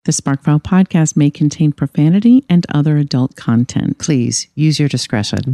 The Sparkfile podcast may contain profanity and other adult content. Please use your discretion.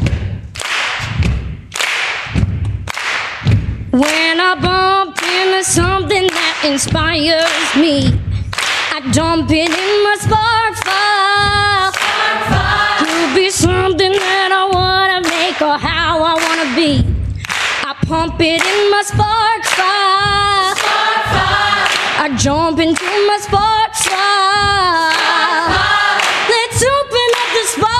When I bump into something that inspires me, I dump it in my Sparkfile. Could be something that I want to make or how I want to be. I pump it in my Sparkfile. I jump into my Sparkfile. Let's open up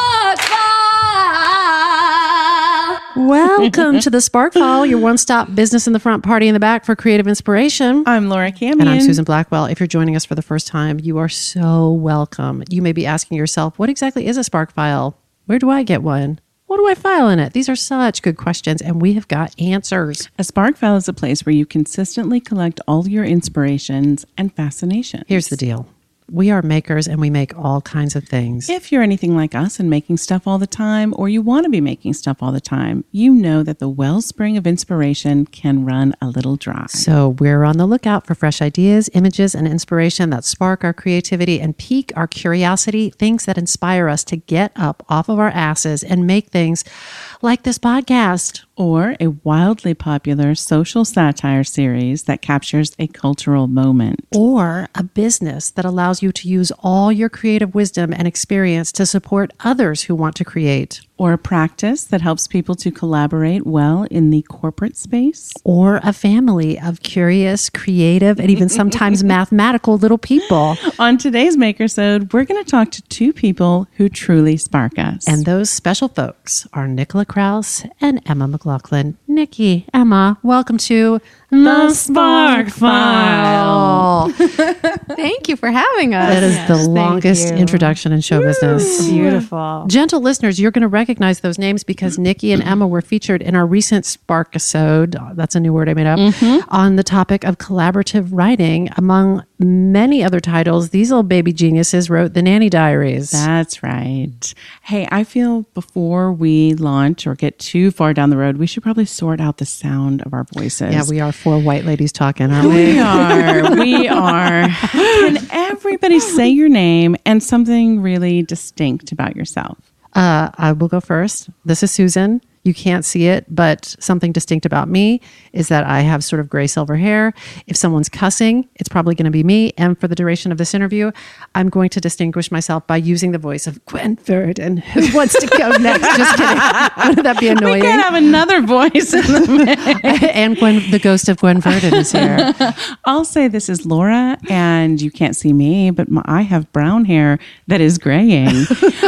the Sparkfile. Welcome to the Sparkfile, your one-stop business in the front, party in the back for creative inspiration. I'm Laura Camion. And I'm Susan Blackwell. If you're joining us for the first time, you are so welcome. You may be asking yourself, what exactly is a Sparkfile? Where do I get one? What do I file in it? These are such good questions, and we have got answers. A Sparkfile is a place where you consistently collect all your inspirations and fascinations. Here's the deal. We are makers, and we make all kinds of things. If you're anything like us and making stuff all the time, or you want to be making stuff all the time, you know that the wellspring of inspiration can run a little dry. So we're on the lookout for fresh ideas, images, and inspiration that spark our creativity and pique our curiosity, things that inspire us to get up off of our asses and make things like this podcast. Or a wildly popular social satire series that captures a cultural moment. Or a business that allows you to use all your creative wisdom and experience to support others who want to create. Or a practice that helps people to collaborate well in the corporate space. Or a family of curious, creative, and even sometimes mathematical little people. On today's Makersode, we're going to talk to two people who truly spark us. And those special folks are Nicola Kraus and Emma McLaughlin. Nikki, Emma, welcome to the Spark File. Thank you for having us. That is the longest introduction in show business. Beautiful. Gentle listeners, you're going to recognize those names because Nikki and Emma were featured in our recent Sparkisode, that's a new word I made up, on the topic of collaborative writing. Among many other titles, these little baby geniuses wrote The Nanny Diaries. That's right. Hey, I feel before we launch or get too far down the road, we should probably sort out the sound of our voices. Yeah, we are four white ladies talking, aren't we? We are. We are. Can everybody say your name and something really distinct about yourself? I will go first. This is Susan. You can't see it, but something distinct about me is that I have sort of gray silver hair. If someone's cussing, it's probably going to be me. And for the duration of this interview, I'm going to distinguish myself by using the voice of Gwen Verdon, who wants to go next. Just kidding. Wouldn't that be annoying? We can't have another voice in the mix. And the ghost of Gwen Verdon is here. I'll say this is Laura, and you can't see me, but I have brown hair that is graying.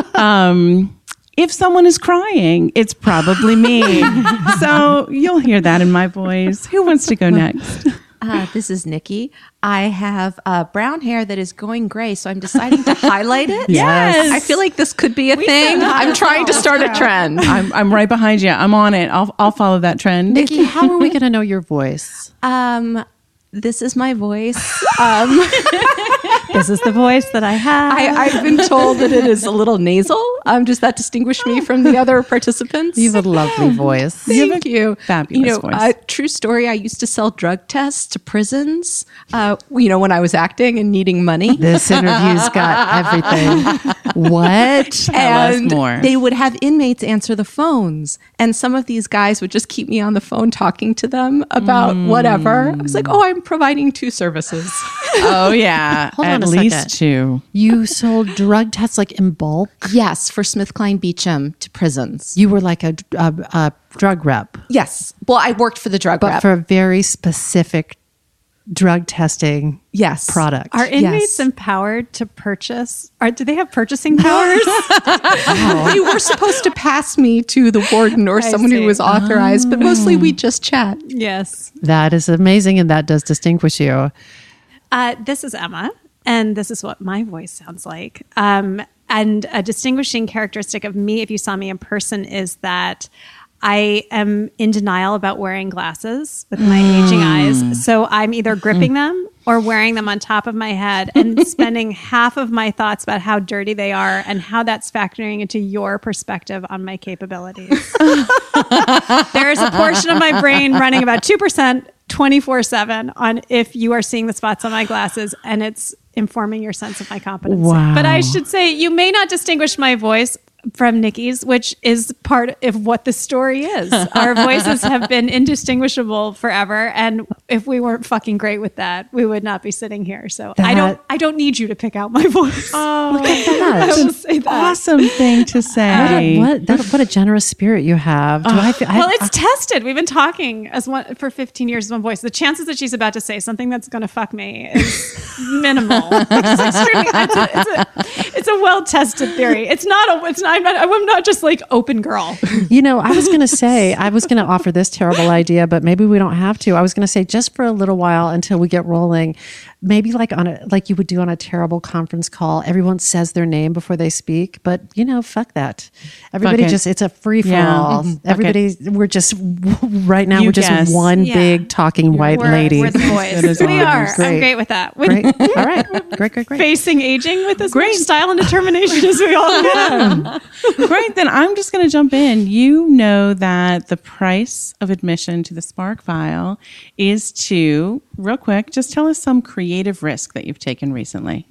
If someone is crying, it's probably me. So you'll hear that in my voice. Who wants to go next? This is Nikki. I have brown hair that is going gray, so I'm deciding to highlight it. Yes. I feel like this could be a thing. I'm trying to start a trend. I'm right behind you. I'm on it. I'll follow that trend. Nikki, how are we going to know your voice? This is my voice. This is the voice that I have. I've been told that it is a little nasal. Does that distinguish me from the other participants? You have a lovely voice. Thank you. Fabulous voice. True story. I used to sell drug tests to prisons. When I was acting and needing money. This interview's got everything. What? Tell us more. They would have inmates answer the phones, and some of these guys would just keep me on the phone talking to them about whatever. I was like, "Oh, I'm providing two services." Oh yeah, Hold on at a least second. two. You sold drug tests like in bulk? Yes, for SmithKline Beecham to prisons. You were like a drug rep, Yes. Well, I worked for the drug but rep. for a very specific drug testing yes. product. Are inmates empowered to purchase? Do they have purchasing powers? They were supposed to pass me to the warden or someone who was authorized, but mostly we just chat. Yes. That is amazing, and that does distinguish you. This is Emma, and this is what my voice sounds like. And a distinguishing characteristic of me, if you saw me in person, is that I am in denial about wearing glasses with my aging eyes. So I'm either gripping them or wearing them on top of my head and spending half of my thoughts about how dirty they are and how that's factoring into your perspective on my capabilities. There is a portion of my brain running about 2% 24/7 on if you are seeing the spots on my glasses, and it's informing your sense of my competency. Wow. But I should say, you may not distinguish my voice from Nikki's, which is part of what the story is. Our voices have been indistinguishable forever, and if we weren't fucking great with that, we would not be sitting here. So I don't need you to pick out my voice. Oh, Look at that. I will say that. awesome thing to say. What a generous spirit you have. Do I feel, Well, it's tested. We've been talking for 15 years as one voice. The chances that she's about to say something that's going to fuck me is minimal. It's a well-tested theory. I'm not just like open girl. You know, I was going to offer this terrible idea, but maybe we don't have to. I was going to say, just for a little while until we get rolling, maybe like you would do on a terrible conference call, everyone says their name before they speak, but you know, fuck that. Everybody it's a free for all. Everybody, we're just right now, we're just one big talking white lady. We're the boys. We are. Great. I'm great with that. Great. All right. Great. Facing aging with as much style and determination as we all can. Great. Then I'm just going to jump in. You know that the price of admission to the Spark File is to, real quick, just tell us some creative risk that you've taken recently.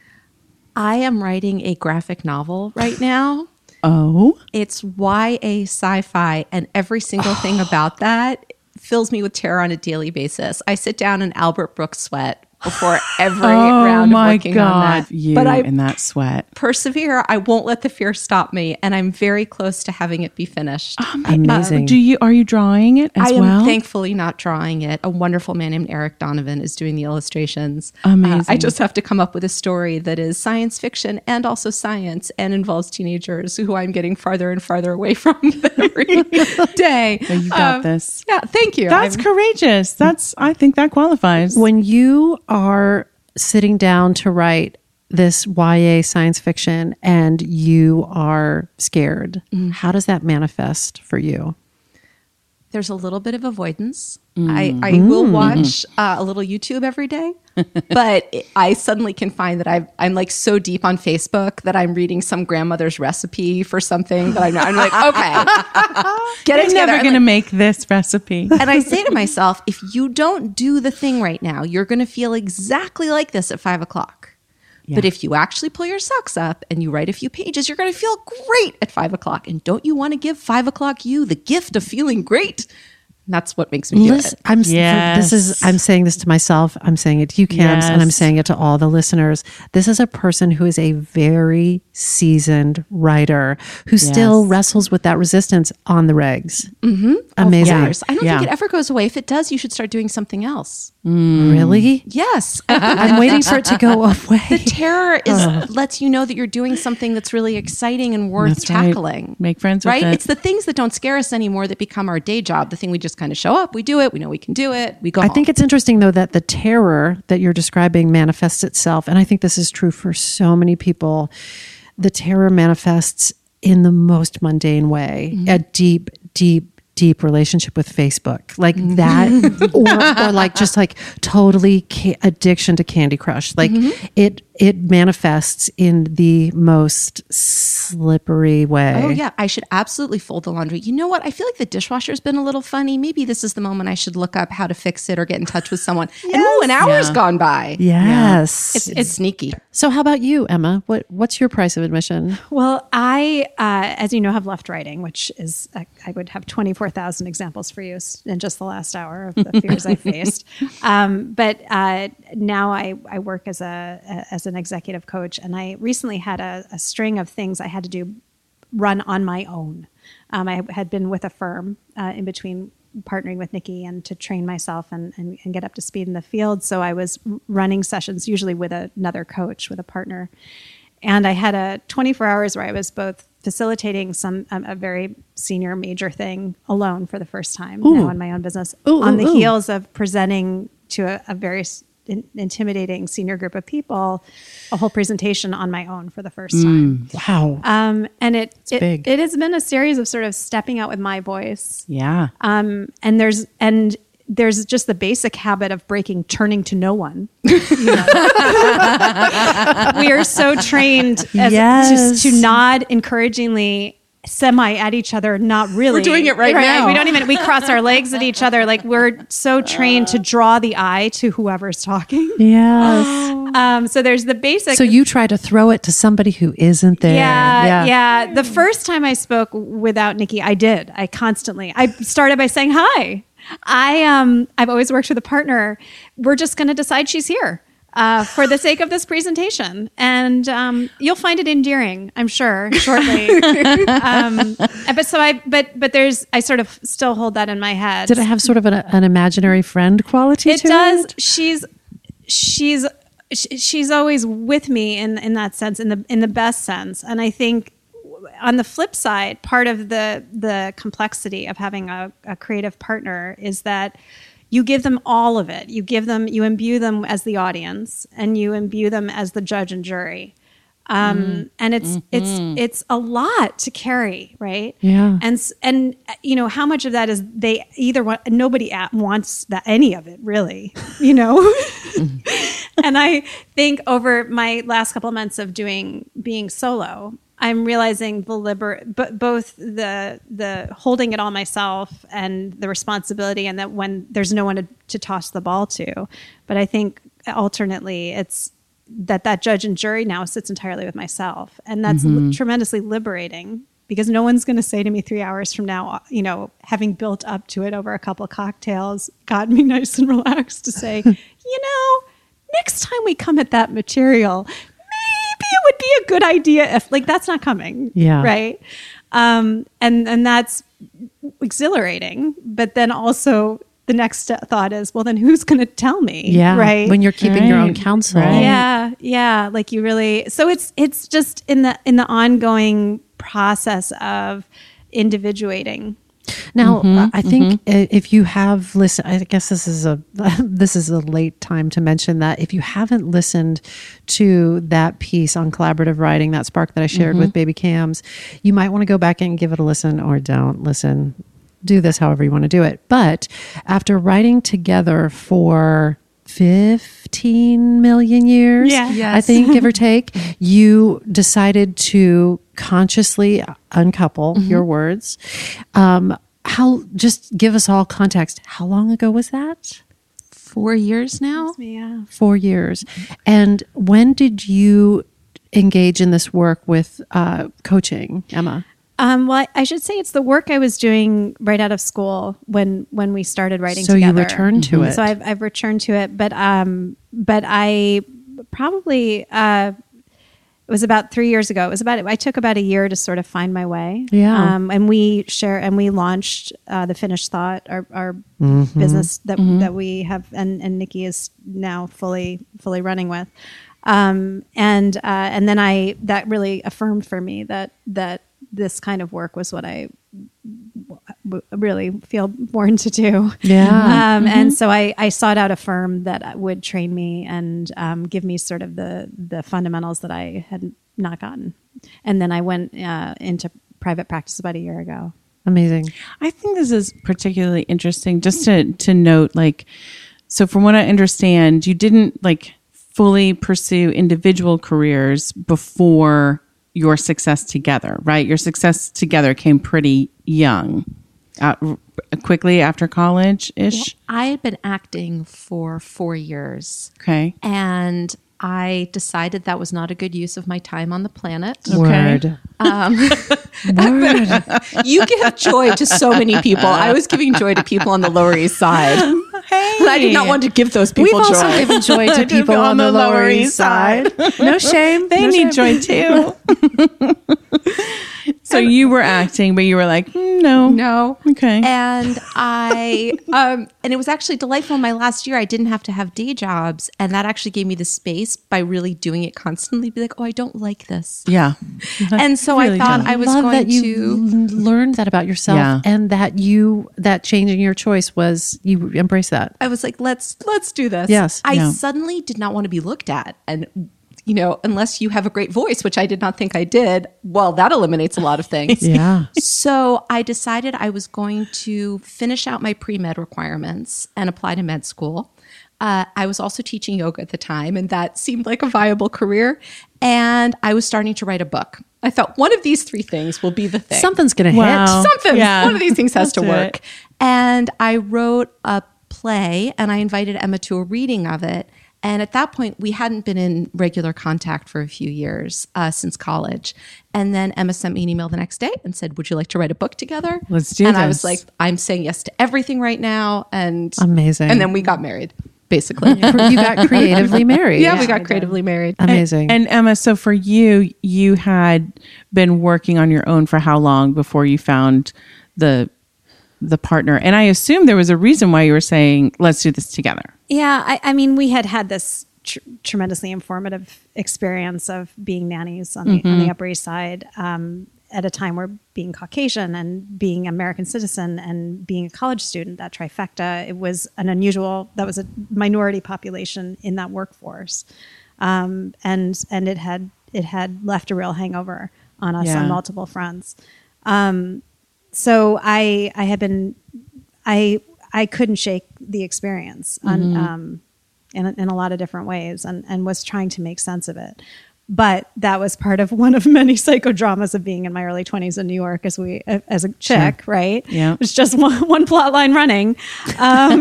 I am writing a graphic novel right now. Oh? It's YA sci-fi, and every single thing about that fills me with terror on a daily basis. I sit down in Albert Brooks sweat before every round of working on that. You but I in that sweat. persevere. I won't let the fear stop me, and I'm very close to having it be finished. Amazing. Are you drawing it as I well? am thankfully not drawing it. A wonderful man named Eric Donovan is doing the illustrations. Amazing. I just have to come up with a story that is science fiction and also science and involves teenagers who I'm getting farther and farther away from every day. You got this. Yeah, thank you. That's courageous. I think that qualifies. When you are sitting down to write this YA science fiction and you are scared, how does that manifest for you? There's a little bit of avoidance. I will watch a little YouTube every day, but I suddenly can find that I'm like so deep on Facebook that I'm reading some grandmother's recipe for something that I'm like, okay, get it together. I'm never going to make this recipe. And I say to myself, if you don't do the thing right now, you're going to feel exactly like this at 5 o'clock. Yeah. But if you actually pull your socks up and you write a few pages, you're going to feel great at 5 o'clock. And don't you want to give 5 o'clock you the gift of feeling great? And that's what makes me do it. I'm saying this to myself. I'm saying it to you, Cams, and I'm saying it to all the listeners. This is a person who is a very seasoned writer who still wrestles with that resistance on the regs. Mm-hmm. Amazing. I don't think it ever goes away. If it does, you should start doing something else. Really? Yes. I'm waiting for it to go away. The terror lets you know that you're doing something that's really exciting and worth tackling. Right. Make friends with it. It's the things that don't scare us anymore that become our day job. The thing we just kind of show up, we do it, we know we can do it, we go home. I think it's interesting, though, that the terror that you're describing manifests itself, and I think this is true for so many people. The terror manifests in the most mundane way, a deep relationship with Facebook, like that, or like just like totally addiction to Candy Crush. Like it manifests in the most slippery way. Oh yeah, I should absolutely fold the laundry. You know what? I feel like the dishwasher's been a little funny. Maybe this is the moment I should look up how to fix it or get in touch with someone. And an hour's gone by. Yes, it's sneaky. So how about you, Emma? What's your price of admission? Well, I, as you know, have left writing, which is, I would have 24,000 examples for you in just the last hour of the fears I faced. But now I work as an executive coach, and I recently had a string of things I had to run on my own. I had been with a firm in between partnering with Nikki and to train myself and get up to speed in the field. So I was running sessions usually with another coach, with a partner. And I had a 24 hours where I was both facilitating a very senior major thing alone for the first time now in my own business on the heels of presenting to a very intimidating senior group of people a whole presentation on my own for the first time. Wow. And it has been a series of sort of stepping out with my voice. Yeah. And there's just the basic habit of turning to no one. We are so trained to nod encouragingly semi at each other, not really. We're doing it right now. We cross our legs at each other. Like we're so trained to draw the eye to whoever's talking. Yes. So there's the basic. So you try to throw it to somebody who isn't there. Yeah. The first time I spoke without Nikki, I started by saying hi. I've always worked with a partner. We're just going to decide she's here. For the sake of this presentation, and you'll find it endearing, I'm sure, shortly. I sort of still hold that in my head. Did it have sort of an imaginary friend quality to it? It does. She's always with me in that sense, in the best sense. And I think on the flip side, part of the complexity of having a creative partner is that you give them all of it. You imbue them as the audience, and you imbue them as the judge and jury. And it's a lot to carry, right? Yeah. And how much of that is they either want, nobody wants that, any of it really, And I think over my last couple of months of being solo, I'm realizing both the holding it all myself and the responsibility, and that when there's no one to toss the ball to. But I think alternately, it's that judge and jury now sits entirely with myself, and that's tremendously liberating, because no one's going to say to me 3 hours from now, having built up to it over a couple of cocktails, got me nice and relaxed, to say, next time we come at that material, it would be a good idea if, that's not coming. Yeah. Right. And that's exhilarating. But then also the next thought is, well, then who's going to tell me? Yeah. Right. When you're keeping your own counsel. Right. Yeah. Yeah. Like you really, so it's just in the ongoing process of individuating. Now, I think if you have listened, I guess this is a late time to mention that if you haven't listened to that piece on collaborative writing, that spark that I shared with Baby Cams, you might want to go back and give it a listen, or don't listen. Do this however you want to do it. But after writing together for 15 million years, Yes. I think, give or take, you decided to consciously uncouple your words. Just give us all context. How long ago was that? 4 years now. Yeah. 4 years. And when did you engage in this work with coaching, Emma? Well, I should say it's the work I was doing right out of school when we started writing So together. you returned to it. So I've returned to it, but I probably it was about 3 years ago. I took about a year to sort of find my way. Yeah. And we launched the Finished Thought, our business that we have, and Nikki is now fully running with. And then that really affirmed for me that this kind of work was what I really feel born to do. Yeah. And so I sought out a firm that would train me and give me sort of the fundamentals that I had not gotten. And then I went into private practice about a year ago. Amazing. I think this is particularly interesting just to note, so from what I understand, you didn't fully pursue individual careers before your success together, right? Your success together came pretty young, quickly after college-ish. Well, I had been acting for 4 years. Okay. And I decided that was not a good use of my time on the planet. Word. Word. You give joy to so many people. I was giving joy to people on the Lower East Side. Hey. And I did not want to give those people We've joy. also given joy to people on the Lower East Side. No shame. They need joy too. So you were acting, but you were like, no. No. Okay. And and it was actually delightful. In my last year, I didn't have to have day jobs. And that actually gave me the space by really doing it constantly. Be like, oh, I don't like this. Yeah. And so I thought I was love going that you to learned that about yourself, Yeah. and that changing your choice was you embrace that. I was like, let's do this. Yes. I Yeah. suddenly did not want to be looked at. And, unless you have a great voice, which I did not think I did, well, that eliminates a lot of things. Yeah. So I decided I was going to finish out my pre-med requirements and apply to med school. I was also teaching yoga at the time, and that seemed like a viable career. And I was starting to write a book. I thought one of these three things will be the thing. Something's going to Wow. Something. Yeah. One of these things has to Let's do work. it. And I wrote a play and I invited Emma to a reading of it. And at that point, we hadn't been in regular contact for a few years since college. And then Emma sent me an email the next day and said, would you like to write a book together? Let's do And I this. was like, I'm saying yes to everything right now. And Amazing. And then we got married, basically. You got creatively married. Yeah, we got creatively married. Amazing. And Emma, so for you, you had been working on your own for how long before you found the partner? And I assume there was a reason why you were saying, let's do this together. Yeah, I mean, we had this tremendously informative experience of being nannies on the Upper East Side at a time where being Caucasian and being American citizen and being a college student, that trifecta, it was that was a minority population in that workforce. And it had left a real hangover on us on multiple fronts. So I couldn't shake the experience in a lot of different ways and was trying to make sense of it. But that was part of one of many psychodramas of being in my early 20s in New York as a chick, right? Yeah. It's just one plot line running. But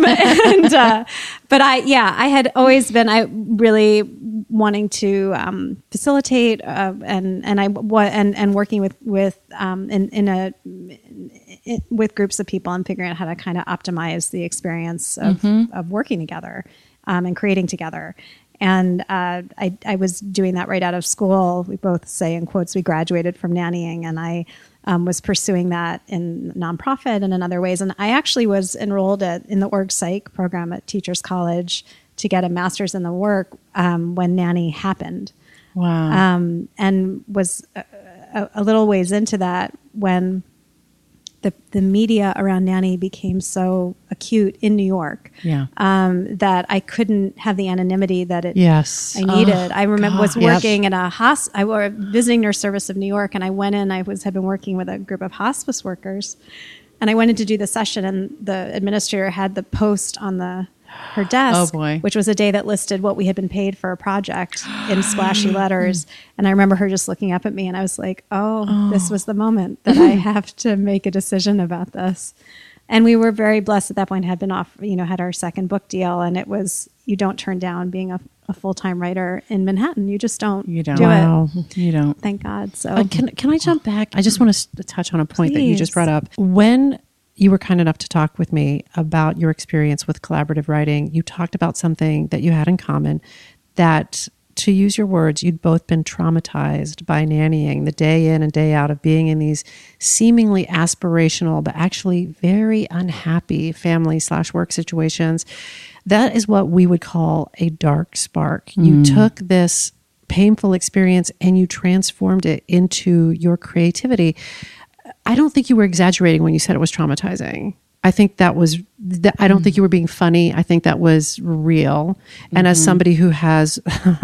I had always been really wanting to facilitate and working with groups of people and figuring out how to kind of optimize the experience of working together and creating together. And I was doing that right out of school. We both say in quotes, we graduated from nannying, and I was pursuing that in nonprofit and in other ways. And I actually was enrolled in the org psych program at Teachers College to get a master's in the work when Nanny happened. Wow. And was a little ways into that when the media around Nanny became so acute in New York that I couldn't have the anonymity that I needed. I remember was working in I were visiting nurse service of New York, and I went in. had been working with a group of hospice workers, and I went in to do the session, and the administrator had the post on her desk, which was a day that listed what we had been paid for a project in splashy letters. And I remember her just looking up at me, and I was like, this was the moment that I have to make a decision about this. And we were very blessed at that point, had our second book deal. And it was, you don't turn down being a full-time writer in Manhattan. You just don't do it. You don't. Thank God. So can I jump back? I just want to touch on a point that you just brought up. When you were kind enough to talk with me about your experience with collaborative writing, you talked about something that you had in common, that, to use your words, you'd both been traumatized by nannying, the day in and day out of being in these seemingly aspirational but actually very unhappy family/work situations. That is what we would call a dark spark. You took this painful experience and you transformed it into your creativity. I don't think you were exaggerating when you said it was traumatizing. I think I don't think you were being funny. I think that was real. And as somebody who has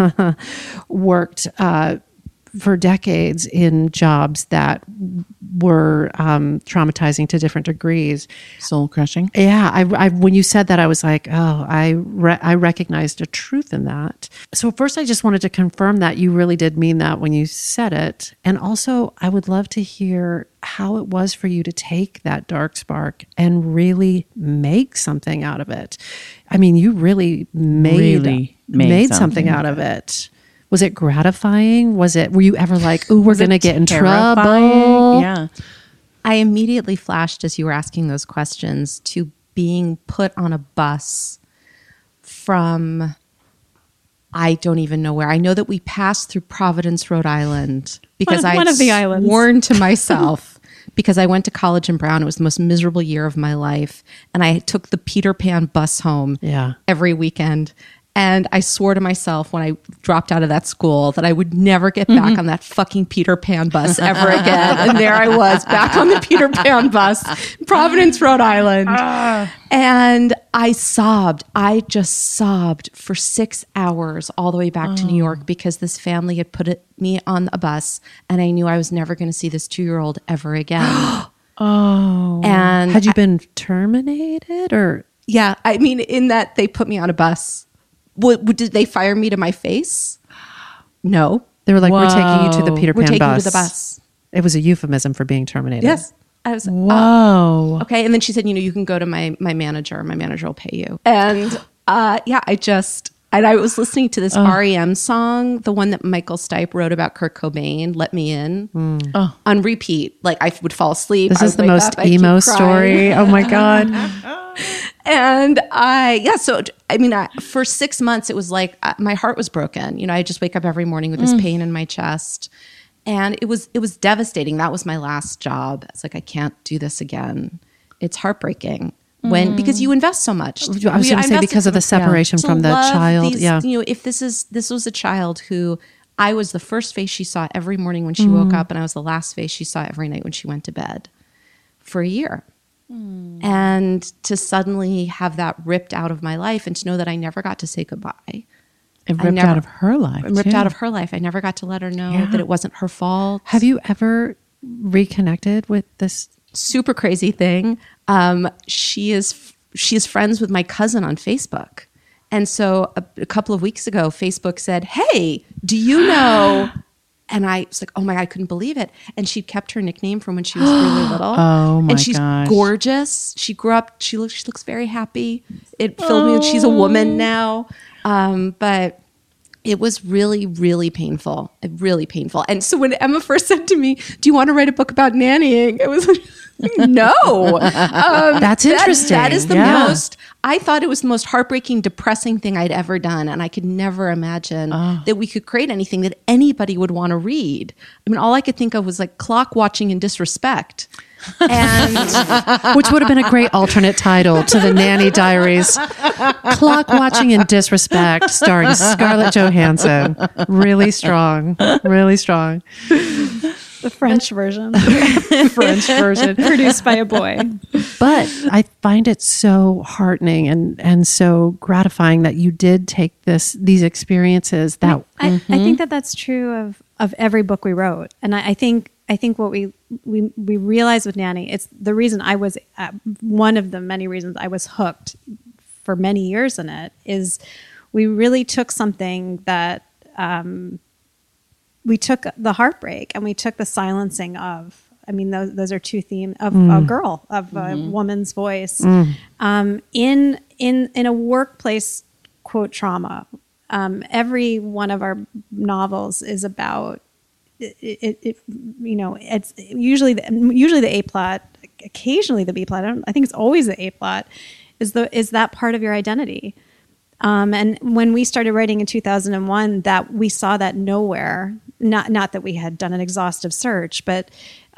worked for decades in jobs that were traumatizing to different degrees. Soul crushing. Yeah. I when you said that, I was like, I recognized a truth in that. So first, I just wanted to confirm that you really did mean that when you said it. And also, I would love to hear how it was for you to take that dark spark and really make something out of it. I mean, you really made something out of it. Was it gratifying? Were you ever like, ooh, we're going to get in trouble? Yeah. I immediately flashed, as you were asking those questions, to being put on a bus from, I don't even know where. I know that we passed through Providence, Rhode Island, because I one of the islands. Sworn to myself, because I went to college in Brown. It was the most miserable year of my life. And I took the Peter Pan bus home every weekend. And I swore to myself when I dropped out of that school that I would never get back on that fucking Peter Pan bus ever again. And there I was, back on the Peter Pan bus, Providence, Rhode Island. And I sobbed. I just sobbed for 6 hours all the way back to New York because this family had put me on a bus, and I knew I was never going to see this 2-year-old ever again. And had you been terminated or? Yeah, I mean, in that they put me on a bus. Did they fire me to my face? No. They were like, we're taking you to the Peter We're Pan taking you bus. to the bus. It was a euphemism for being terminated. Yes. I was Whoa. okay. And then she said, you can go to my manager. My manager will pay you. And I was listening to this REM song, the one that Michael Stipe wrote about Kurt Cobain, Let Me In, on repeat. Like I would fall asleep. This I is would the wake most up, I'd keep emo crying. story. Oh my God. And for 6 months, it was like my heart was broken. I just wake up every morning with this pain in my chest. And it was devastating. That was my last job. It's like, I can't do this again. It's heartbreaking because you invest so much. I was going to say because of the separation from the child. If this was a child who I was the first face she saw every morning when she woke up, and I was the last face she saw every night when she went to bed for a year. And to suddenly have that ripped out of my life and to know that I never got to say goodbye. It ripped out of her life. Ripped too. out of her life. I never got to let her know that it wasn't her fault. Have you ever reconnected with this? Super crazy thing. She is friends with my cousin on Facebook. And so a couple of weeks ago, Facebook said, "Hey, do you know?" And I was like, "Oh my God," I couldn't believe it. And she kept her nickname from when she was really little. Oh my And she's gosh. gorgeous. She grew up. She looks very happy. It filled me. She's a woman now. But it was really, really painful. Really painful. And so when Emma first said to me, "Do you want to write a book about nannying?" It was like, no. That's interesting. That is the Yeah. most. I thought it was the most heartbreaking, depressing thing I'd ever done. And I could never imagine that we could create anything that anybody would want to read. I mean, all I could think of was like clock watching and disrespect. And Which would have been a great alternate title to the Nanny Diaries. Clock Watching and Disrespect, starring Scarlett Johansson. Really strong. Really strong. The French version, French version. produced by a boy. But I find it so heartening and so gratifying that you did take these experiences that I think that's true of every book we wrote, and I think what we realized with Nanny, it's the reason I was one of the many reasons I was hooked for many years in it, is we really took something that we took the heartbreak and we took the silencing of. I mean, those are two themes of a girl, of a woman's voice in a workplace quote trauma. Every one of our novels is about it. It's usually the A plot, occasionally the B plot. I think it's always the A plot. Is that part of your identity? And when we started writing in 2001, that we saw that nowhere. Not that we had done an exhaustive search, but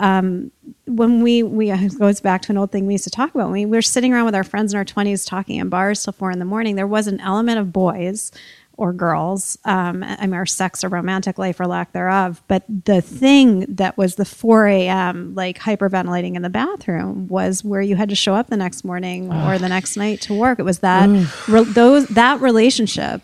when we it goes back to an old thing we used to talk about. When we were sitting around with our friends in our 20s talking in bars till 4 a.m, there was an element of boys or girls, our sex or romantic life or lack thereof. But the thing that was the 4 a.m. like hyperventilating in the bathroom was where you had to show up the next morning or the next night to work. It was that that relationship,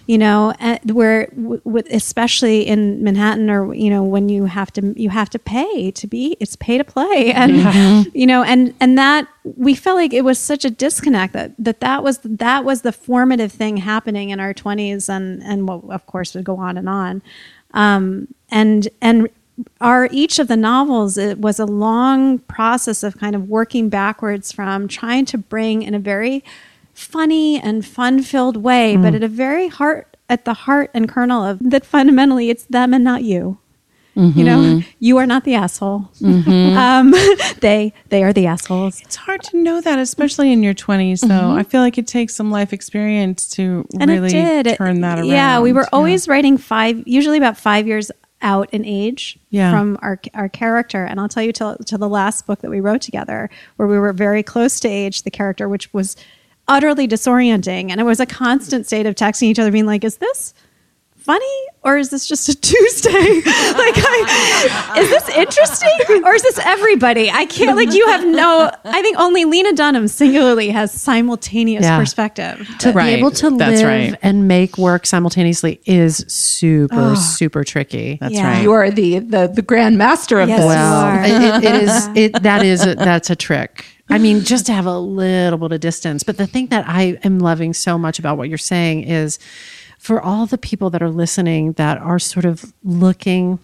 where especially in Manhattan or when you have to pay to be, it's pay to play, and and that. We felt like it was such a disconnect that was the formative thing happening in our 20s and what of course would go on and on. And each of the novels, it was a long process of kind of working backwards from trying to bring in a very funny and fun-filled way, but at the heart and kernel of that fundamentally it's them and not you. You are not the asshole. They are the assholes. It's hard to know that, especially in your 20s, though. I feel like it takes some life experience to really turn that around. Yeah, we were always writing usually about 5 years out in age from our character. And I'll tell you till the last book that we wrote together, where we were very close to age, the character, which was utterly disorienting. And it was a constant state of texting each other, being like, is this funny or is this just a Tuesday? Is this interesting or is this everybody? I can't, I think only Lena Dunham singularly has simultaneous perspective. To be able to live and make work simultaneously is super tricky. That's right. You are the grand master of Yes, this. Well, that's a trick. I mean, just to have a little bit of distance. But the thing that I am loving so much about what you're saying is for all the people that are listening that are sort of looking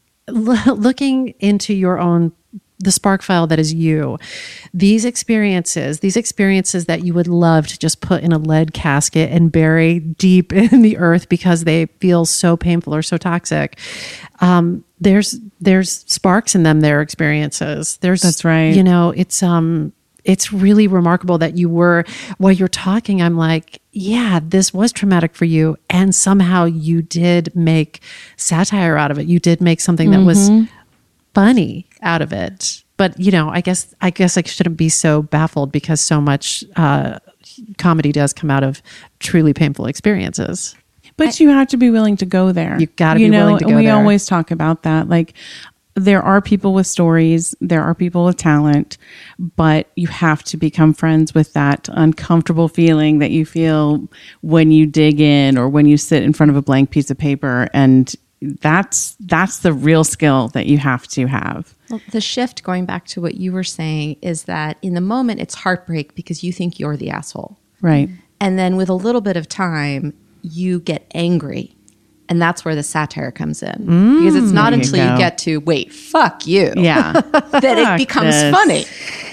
into your own, the spark file that is you, these experiences that you would love to just put in a lead casket and bury deep in the earth because they feel so painful or so toxic. There's sparks in them, their experiences. That's right. It's really remarkable that while you're talking, I'm like, yeah, this was traumatic for you. And somehow you did make satire out of it. You did make something that was funny out of it. But, I guess I shouldn't be so baffled because so much comedy does come out of truly painful experiences. But you have to be willing to go there. You got to be willing to go there. We always talk about that. Like, there are people with stories, there are people with talent, but you have to become friends with that uncomfortable feeling that you feel when you dig in or when you sit in front of a blank piece of paper. And that's the real skill that you have to have. Well, the shift, going back to what you were saying, is that in the moment it's heartbreak because you think you're the asshole. Right. And then with a little bit of time, you get angry. And that's where the satire comes in. Because it's not until you get to, wait, fuck you. Yeah. that it becomes funny.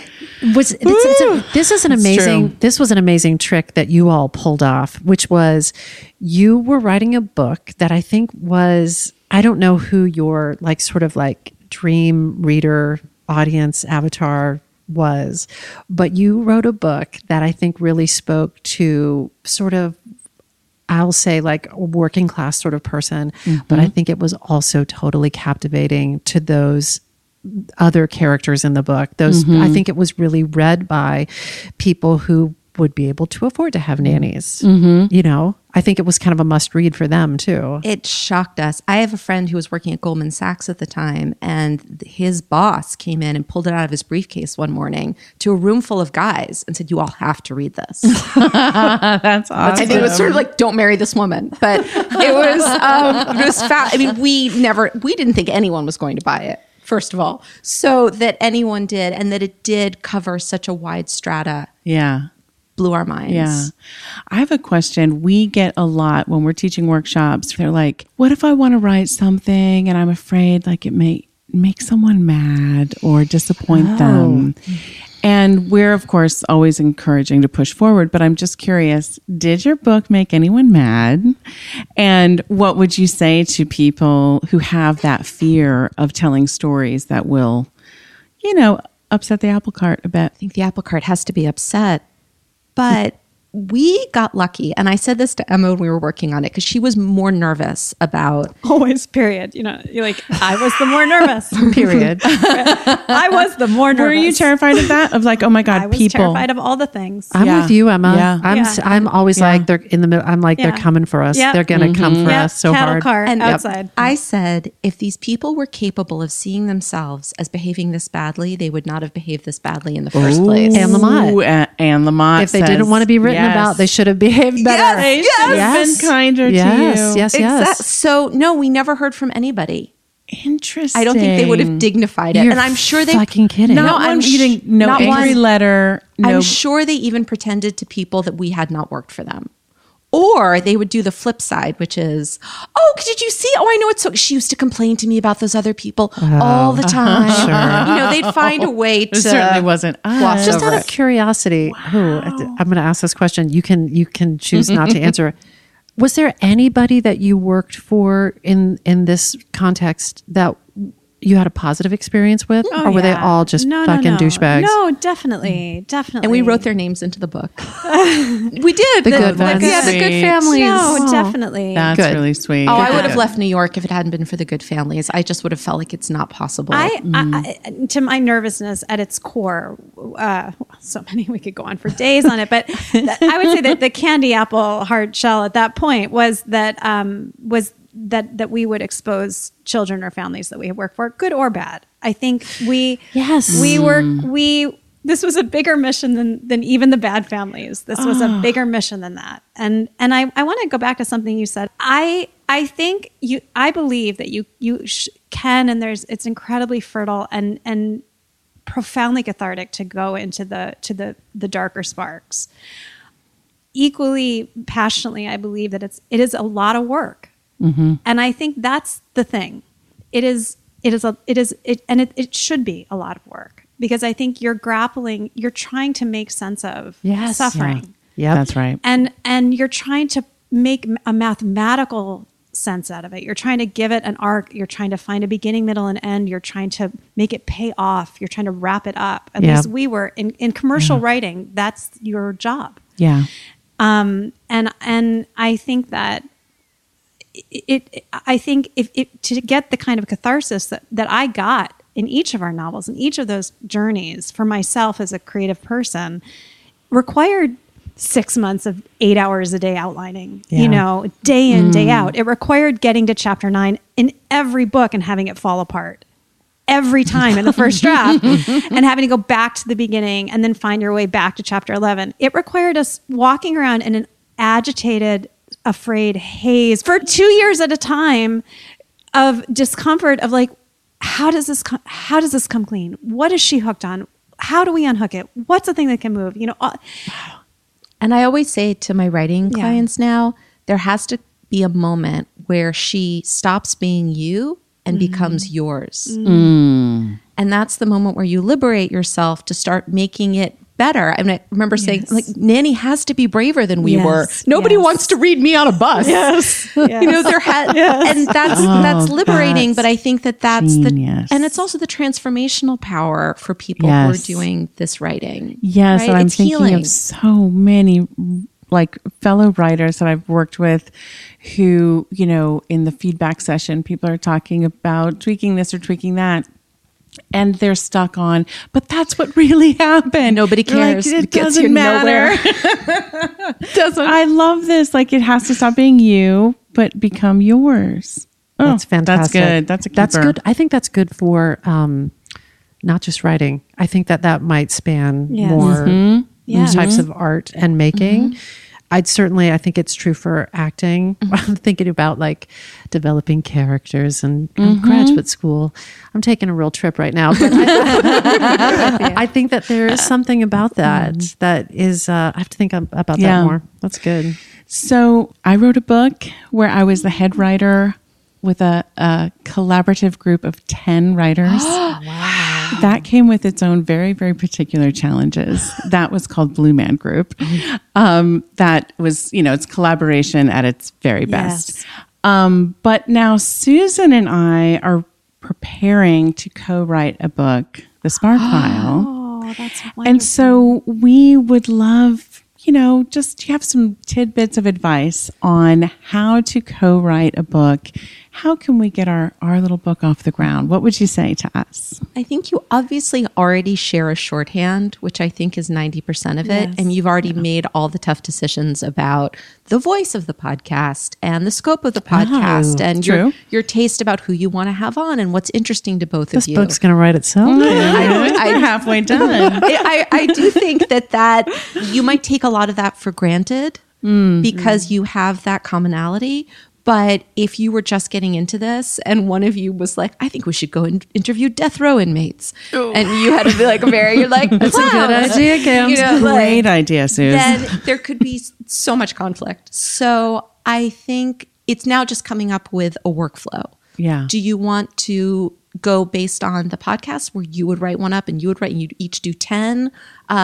This was an amazing trick that you all pulled off, which was you were writing a book that I think was, I don't know who your sort of dream reader, audience, avatar was, but you wrote a book that I think really spoke to sort of, I'll say a working class sort of person, but I think it was also totally captivating to those other characters in the book. I think it was really read by people who would be able to afford to have nannies. I think it was kind of a must read for them too. It shocked us. I have a friend who was working at Goldman Sachs at the time, and his boss came in and pulled it out of his briefcase one morning to a room full of guys and said, "You all have to read this." That's awesome. I think it was sort of like, "Don't marry this woman," but it was I mean, we didn't think anyone was going to buy it, first of all. So that anyone did, and that it did cover such a wide strata. Yeah. Blew our minds. Yeah. I have a question. We get a lot when we're teaching workshops. They're like, what if I want to write something and I'm afraid it may make someone mad or disappoint them? And we're, of course, always encouraging to push forward. But I'm just curious, did your book make anyone mad? And what would you say to people who have that fear of telling stories that will, upset the apple cart a bit? I think the apple cart has to be upset. But we got lucky. And I said this to Emma when we were working on it, because she was more nervous about... Always, period. You're like, I was the more nervous. Period. I was the more nervous. Were you terrified of that? Of oh my God, I was people. terrified of all the things. I'm with you, Emma. Yeah. I'm always they're in the middle. I'm they're coming for us. Yep. They're going to come for us so Cattle hard. car And outside. I said, if these people were capable of seeing themselves as behaving this badly, they would not have behaved this badly in the first place. And Lamont. Ooh, Anne Lamont If they didn't want to be written about, they should have behaved better. They should have been kinder to you. Yes. So, no, we never heard from anybody. Interesting. I don't think they would have dignified it. You're and I'm sure they... fucking kidding. Not one reading, no not angry one. letter. No. I'm sure they even pretended to people that we had not worked for them. Or they would do the flip side, which is, oh, did you see? Oh, I know it's so... She used to complain to me about those other people all the time. They'd find a way to... It certainly wasn't us. Just out of curiosity, I'm going to ask this question. You can choose not to answer. Was there anybody that you worked for in this context that you had a positive experience with, or were they all just fucking douchebags? No, definitely. And we wrote their names into the book. We did. The good ones. Yeah, the good families. No, definitely. That's Good. really sweet. Oh, I would have left New York if it hadn't been for the good families. I just would have felt like it's not possible. I to my nervousness at its core, so many, we could go on for days on it, but I would say that the candy apple hard shell at that point was that we would expose children or families that we work for, good or bad. I think this was a bigger mission than even the bad families. This was a bigger mission than that. And I want to go back to something you said. I believe that you can, and it's incredibly fertile and profoundly cathartic to go into the darker sparks. equally passionately, I believe that it is a lot of work. And I think that's the thing. It should be a lot of work, because I think you're trying to make sense of suffering. Yeah, That's right. And you're trying to make a mathematical sense out of it. You're trying to give it an arc. You're trying to find a beginning, middle, and end. You're trying to make it pay off. You're trying to wrap it up. At least we were in commercial writing. That's your job. Yeah. And I think that I think to get the kind of catharsis that I got in each of our novels, in each of those journeys for myself as a creative person, required 6 months of 8 hours a day outlining, day in, day out. It required getting to chapter 9 in every book and having it fall apart every time in the first draft and having to go back to the beginning and then find your way back to chapter 11. It required us walking around in an agitated, afraid haze for 2 years at a time of discomfort of like, how does this come clean? What is she hooked on? How do we unhook it? What's the thing that can move? And I always say to my writing clients now, there has to be a moment where she stops being you and becomes yours. And that's the moment where you liberate yourself to start making it better. I mean, I remember saying, like, Nanny has to be braver than we were. Nobody wants to read me on a bus. And that's liberating. But I think that's genius. and it's also the transformational power for people who are doing this writing. Yes, right? and I'm It's thinking healing. of so many like fellow writers that I've worked with who, in the feedback session, people are talking about tweaking this or tweaking that. And they're stuck on, but that's what really happened. Nobody cares. Like, it gets doesn't you matter. Doesn't. I love this. Like, it has to stop being you, but become yours. Oh, That's fantastic. That's good. That's a keeper. That's good. I think that's good for not just writing. I think that might span more types of art and making. I think it's true for acting. I'm thinking about like developing characters and graduate school. I'm taking a real trip right now, but I think that there is something about that that is, I have to think about that more. That's good. So I wrote a book where I was the head writer with a collaborative group of 10 writers. Wow. That came with its own very, very particular challenges. That was called Blue Man Group. That was, it's collaboration at its very best. But now Susan and I are preparing to co-write a book, The Spark File. Oh, that's wonderful. And so we would love, just have some tidbits of advice on how to co-write a book. How can we get our little book off the ground? What would you say to us? I think you obviously already share a shorthand, which I think is 90% of it. Yes. And you've already made all the tough decisions about the voice of the podcast and the scope of the podcast and your taste about who you want to have on and what's interesting to both This of you. book's going to write itself. I'm halfway done. I do think that you might take a lot of that for granted because you have that commonality. But if you were just getting into this and one of you was like, I think we should go and interview death row inmates. And you had to be like, you're like, that's a good idea, Cam. Great idea, Suze. Then there could be so much conflict. So I think it's now just coming up with a workflow. Yeah. Do you want to go based on the podcast where you would write one up and you would write and you'd each do 10?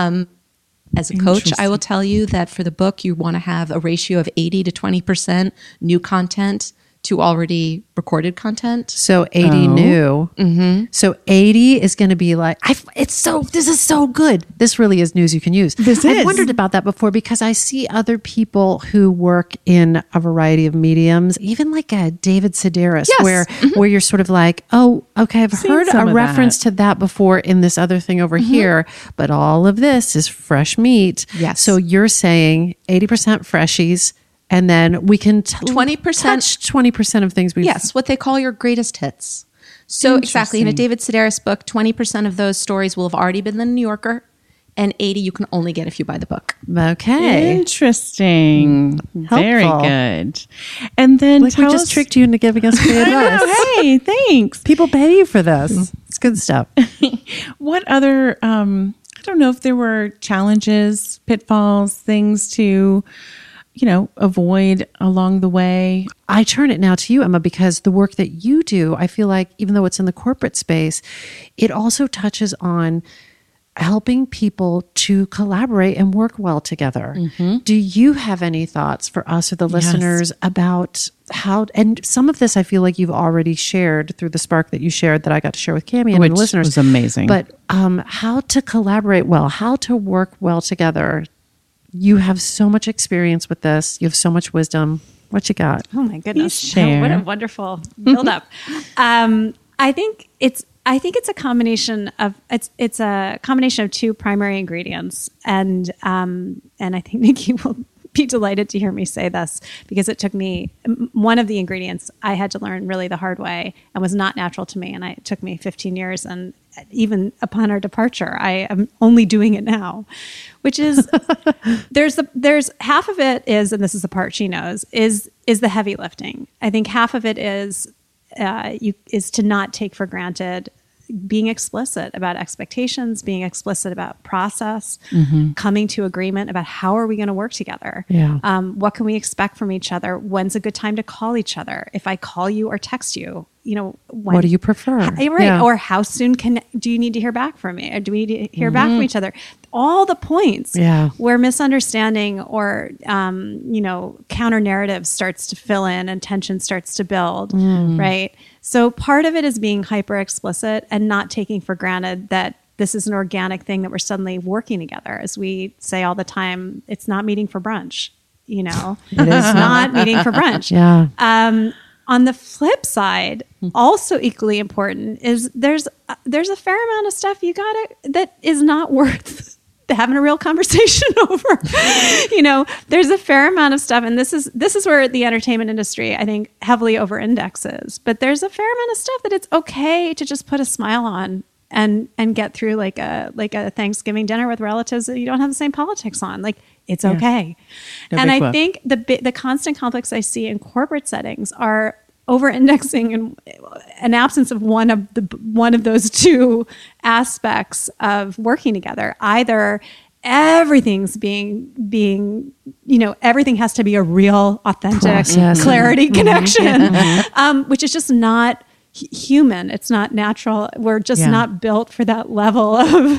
As a coach, I will tell you that for the book, you want to have a ratio of 80 to 20% new content to already recorded content. So 80 new. Mm-hmm. So 80 is going to be like, this is so good. This really is news you can use. I've wondered about that before because I see other people who work in a variety of mediums, even like a David Sedaris, where you're sort of like, oh, okay, I've heard a reference to that before in this other thing over here, but all of this is fresh meat. Yes. So you're saying 80% freshies, and then we can 20% touch 20% of things we've... Yes, what they call your greatest hits. So exactly, in a David Sedaris book, 20% of those stories will have already been in the New Yorker, and 80 you can only get if you buy the book. Okay. Interesting. Helpful. Very good. And then Like we just tricked you into giving us free advice. Hey, thanks. People pay you for this. It's good stuff. What other I don't know if there were challenges, pitfalls, things to, avoid along the way. I turn it now to you, Emma, because the work that you do, I feel like even though it's in the corporate space, it also touches on helping people to collaborate and work well together. Do you have any thoughts for us or the listeners about how, and some of this I feel like you've already shared through the spark that you shared that I got to share with Cammie and Which the listeners. was amazing. But how to collaborate well, how to work well together. You have so much experience with this. You have so much wisdom. What you got? Oh my goodness! Please share. What a wonderful build-up. I think it's a combination of it's a combination of two primary ingredients, and I think Nikki will be delighted to hear me say this because it took me one of the ingredients I had to learn really the hard way and was not natural to me, and it took me 15 years, and even upon our departure, I am only doing it now, which is there's half of it is, and this is the part she knows, is the heavy lifting. I think half of it is to not take for granted being explicit about expectations, being explicit about process, coming to agreement about how are we going to work together? Yeah. What can we expect from each other? When's a good time to call each other? If I call you or text you, what do you prefer? Right. Yeah. Or how soon do you need to hear back from me? Or do we need to hear back from each other? All the points where misunderstanding or, counter narrative starts to fill in and tension starts to build, right? So part of it is being hyper explicit and not taking for granted that this is an organic thing that we're suddenly working together. As we say all the time, it's not meeting for brunch, It is not meeting for brunch. Yeah. On the flip side, also equally important is there's a fair amount of stuff that is not worth having a real conversation over. There's a fair amount of stuff, and this is where the entertainment industry, I think, heavily over indexes. But there's a fair amount of stuff that it's okay to just put a smile on and get through like a Thanksgiving dinner with relatives that you don't have the same politics on. Like, it's okay. No and big I whoop. think the constant conflicts I see in corporate settings are over-indexing and an absence of one of those two aspects of working together. Either everything's being everything has to be a real, authentic Process. clarity connection, which is just not human. It's not natural. We're just not built for that level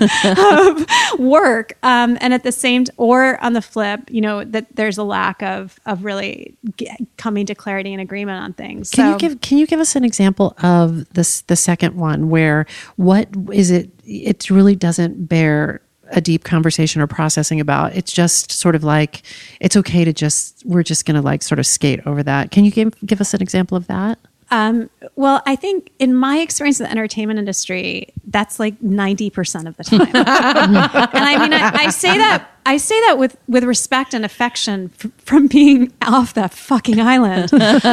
of work. And at the same, or on the flip, that there's a lack of really coming to clarity and agreement on things. Can you give us an example of this, the second one, where what is it? It really doesn't bear a deep conversation or processing about. It's just sort of like, it's okay to we're just going to like sort of skate over that. Can you give us an example of that? Well, I think in my experience in the entertainment industry, that's like 90% of the time. And I mean, I say that with respect and affection from being off that fucking island.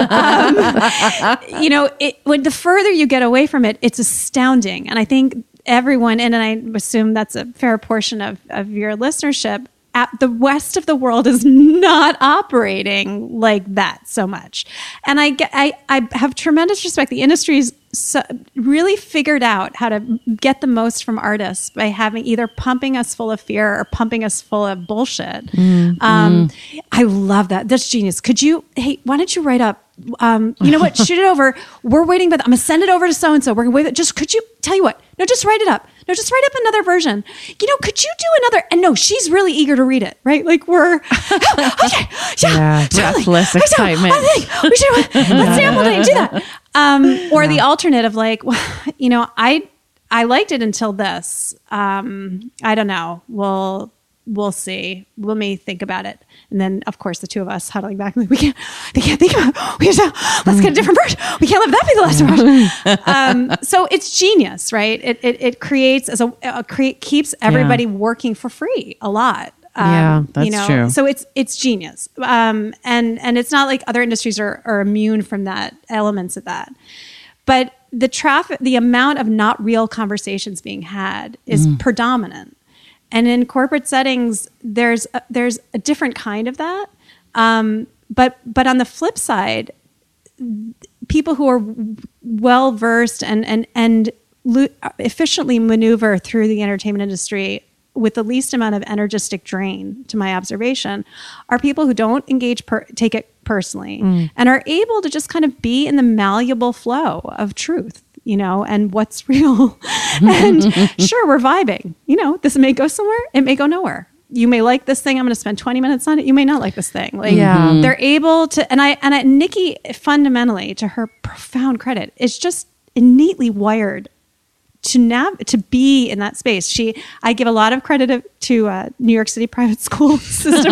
When the further you get away from it, it's astounding. And I think everyone, and I assume that's a fair portion of your listenership, the rest of the world is not operating like that so much. And I have tremendous respect. The industry's really figured out how to get the most from artists by having either pumping us full of fear or pumping us full of bullshit. I love that. That's genius. Why don't you write up, you know what? Shoot it over. We're waiting, but I'm going to send it over to so-and-so. We're going to wait. Could you tell you what? No, just write it up. No, just write up another version. Could you do another? And no, she's really eager to read it, right? Like we're, okay, yeah, totally. Breathless excitement. I think we should, let's sample it and do that. Or the alternate of like, I liked it until this. I don't know. We'll see. Let me think about it. And then, of course, the two of us huddling back, like, they can't think about it. Let's get a different version. We can't let that be the last version. So it's genius, right? It creates keeps everybody working for free a lot. That's true. So it's genius. And it's not like other industries are immune from that, elements of that. But the amount of not real conversations being had is predominant. And in corporate settings, there's a different kind of that. But on the flip side, people who are well versed and efficiently maneuver through the entertainment industry with the least amount of energistic drain, to my observation, are people who don't take it personally and are able to just kind of be in the malleable flow of truth, and what's real. And sure, we're vibing. This may go somewhere, it may go nowhere. You may like this thing. I'm going to spend 20 minutes on it. You may not like this thing. They're able to, and Nikki, fundamentally, to her profound credit, is just innately wired to be in that space. I give a lot of credit to New York City private school system.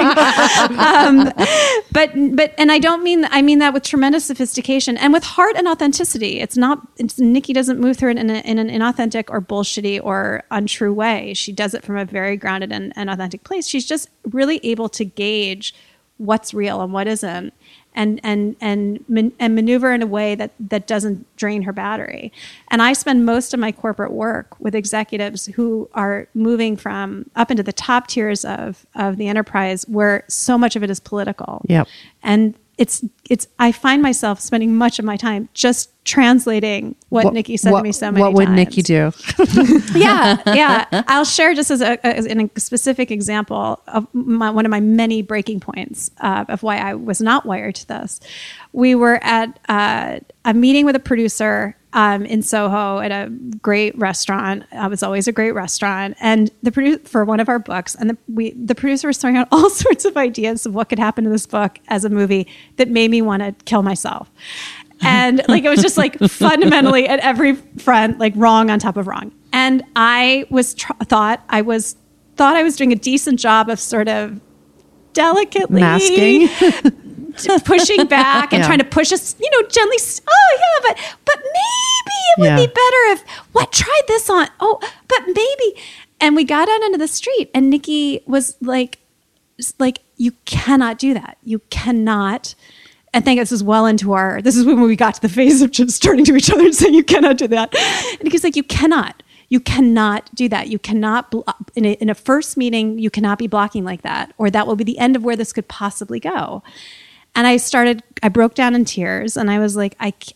But I mean that with tremendous sophistication and with heart and authenticity. Nikki doesn't move through it in an inauthentic or bullshitty or untrue way. She does it from a very grounded and authentic place. She's just really able to gauge what's real and what isn't. And maneuver in a way that doesn't drain her battery. And I spend most of my corporate work with executives who are moving from up into the top tiers of the enterprise, where so much of it is political. Yep. And I find myself spending much of my time just translating what Nikki said to me so many times. What would Nikki do? Yeah. I'll share just as a specific example of one of my many breaking points of why I was not wired to this. We were at a meeting with a producer in Soho at a great restaurant. It was always a great restaurant, and for one of our books, and the producer was throwing out all sorts of ideas of what could happen to this book as a movie that made me want to kill myself. And it was just fundamentally at every front, wrong on top of wrong. And I thought I was doing a decent job of sort of delicately masking, pushing back and trying to push us, gently. Oh yeah, but maybe it would be better if try this on. Oh, but maybe. And we got out into the street, and Nikki was like, you cannot do that. You cannot. I think this is this is when we got to the phase of just turning to each other and saying, you cannot do that. And he's like, you cannot do that. You cannot, in a first meeting, you cannot be blocking like that, or that will be the end of where this could possibly go. And I broke down in tears, and I was like,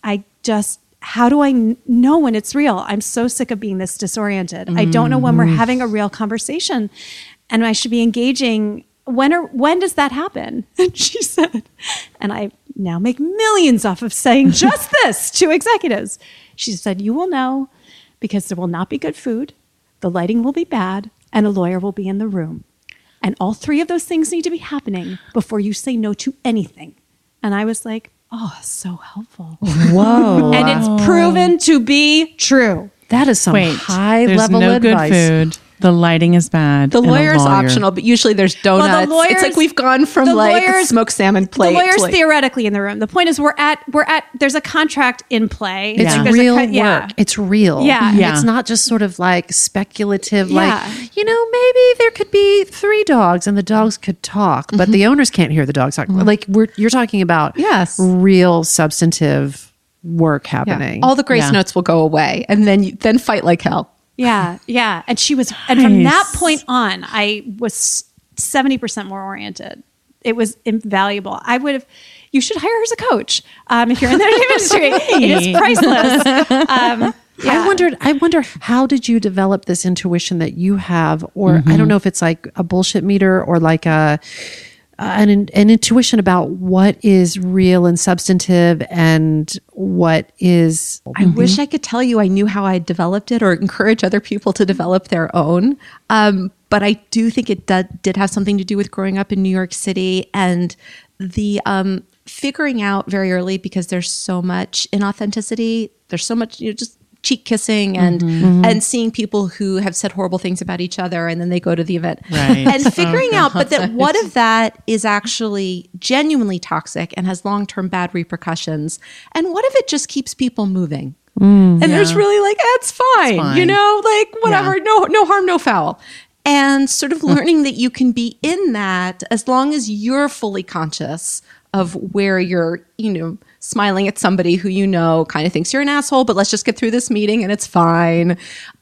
how do I know when it's real? I'm so sick of being this disoriented. I don't know when we're having a real conversation, and I should be engaging. When does that happen? And she said, and I now make millions off of saying just this to executives. She said, you will know because there will not be good food, the lighting will be bad, and a lawyer will be in the room. And all three of those things need to be happening before you say no to anything. And I was like, oh, so helpful. Whoa. And it's proven to be true. That is some high there's level no advice. Good food. The lighting is bad. The lawyer's optional, but usually there's donuts. Well, it's like we've gone from smoked salmon plate. The lawyer's to theoretically in the room. The point is we're at there's a contract in play. It's real work. It's real. Yeah. It's not just sort of speculative, maybe there could be 3 dogs and the dogs could talk, but the owners can't hear the dogs talk. You're talking about real substantive work happening. All the grace notes will go away, and then fight like hell. Yeah. And she was, and from that point on, I was 70% more oriented. It was invaluable. You should hire her as a coach if you're in the entertainment industry. It is priceless. I wonder how did you develop this intuition that you have, or I don't know if it's like a bullshit meter or like an intuition about what is real and substantive and what is. I wish I could tell you I knew how I developed it or encourage other people to develop their own. But I do think it did have something to do with growing up in New York City and the figuring out very early, because there's so much inauthenticity. There's so much, just cheek kissing and seeing people who have said horrible things about each other and then they go to the event. Right. And figuring out, but that what if that is actually genuinely toxic and has long-term bad repercussions? And what if it just keeps people moving? And there's really it's fine, whatever, no harm, no foul. And sort of learning that you can be in that as long as you're fully conscious of where you're, smiling at somebody who kind of thinks you're an asshole, but let's just get through this meeting and it's fine.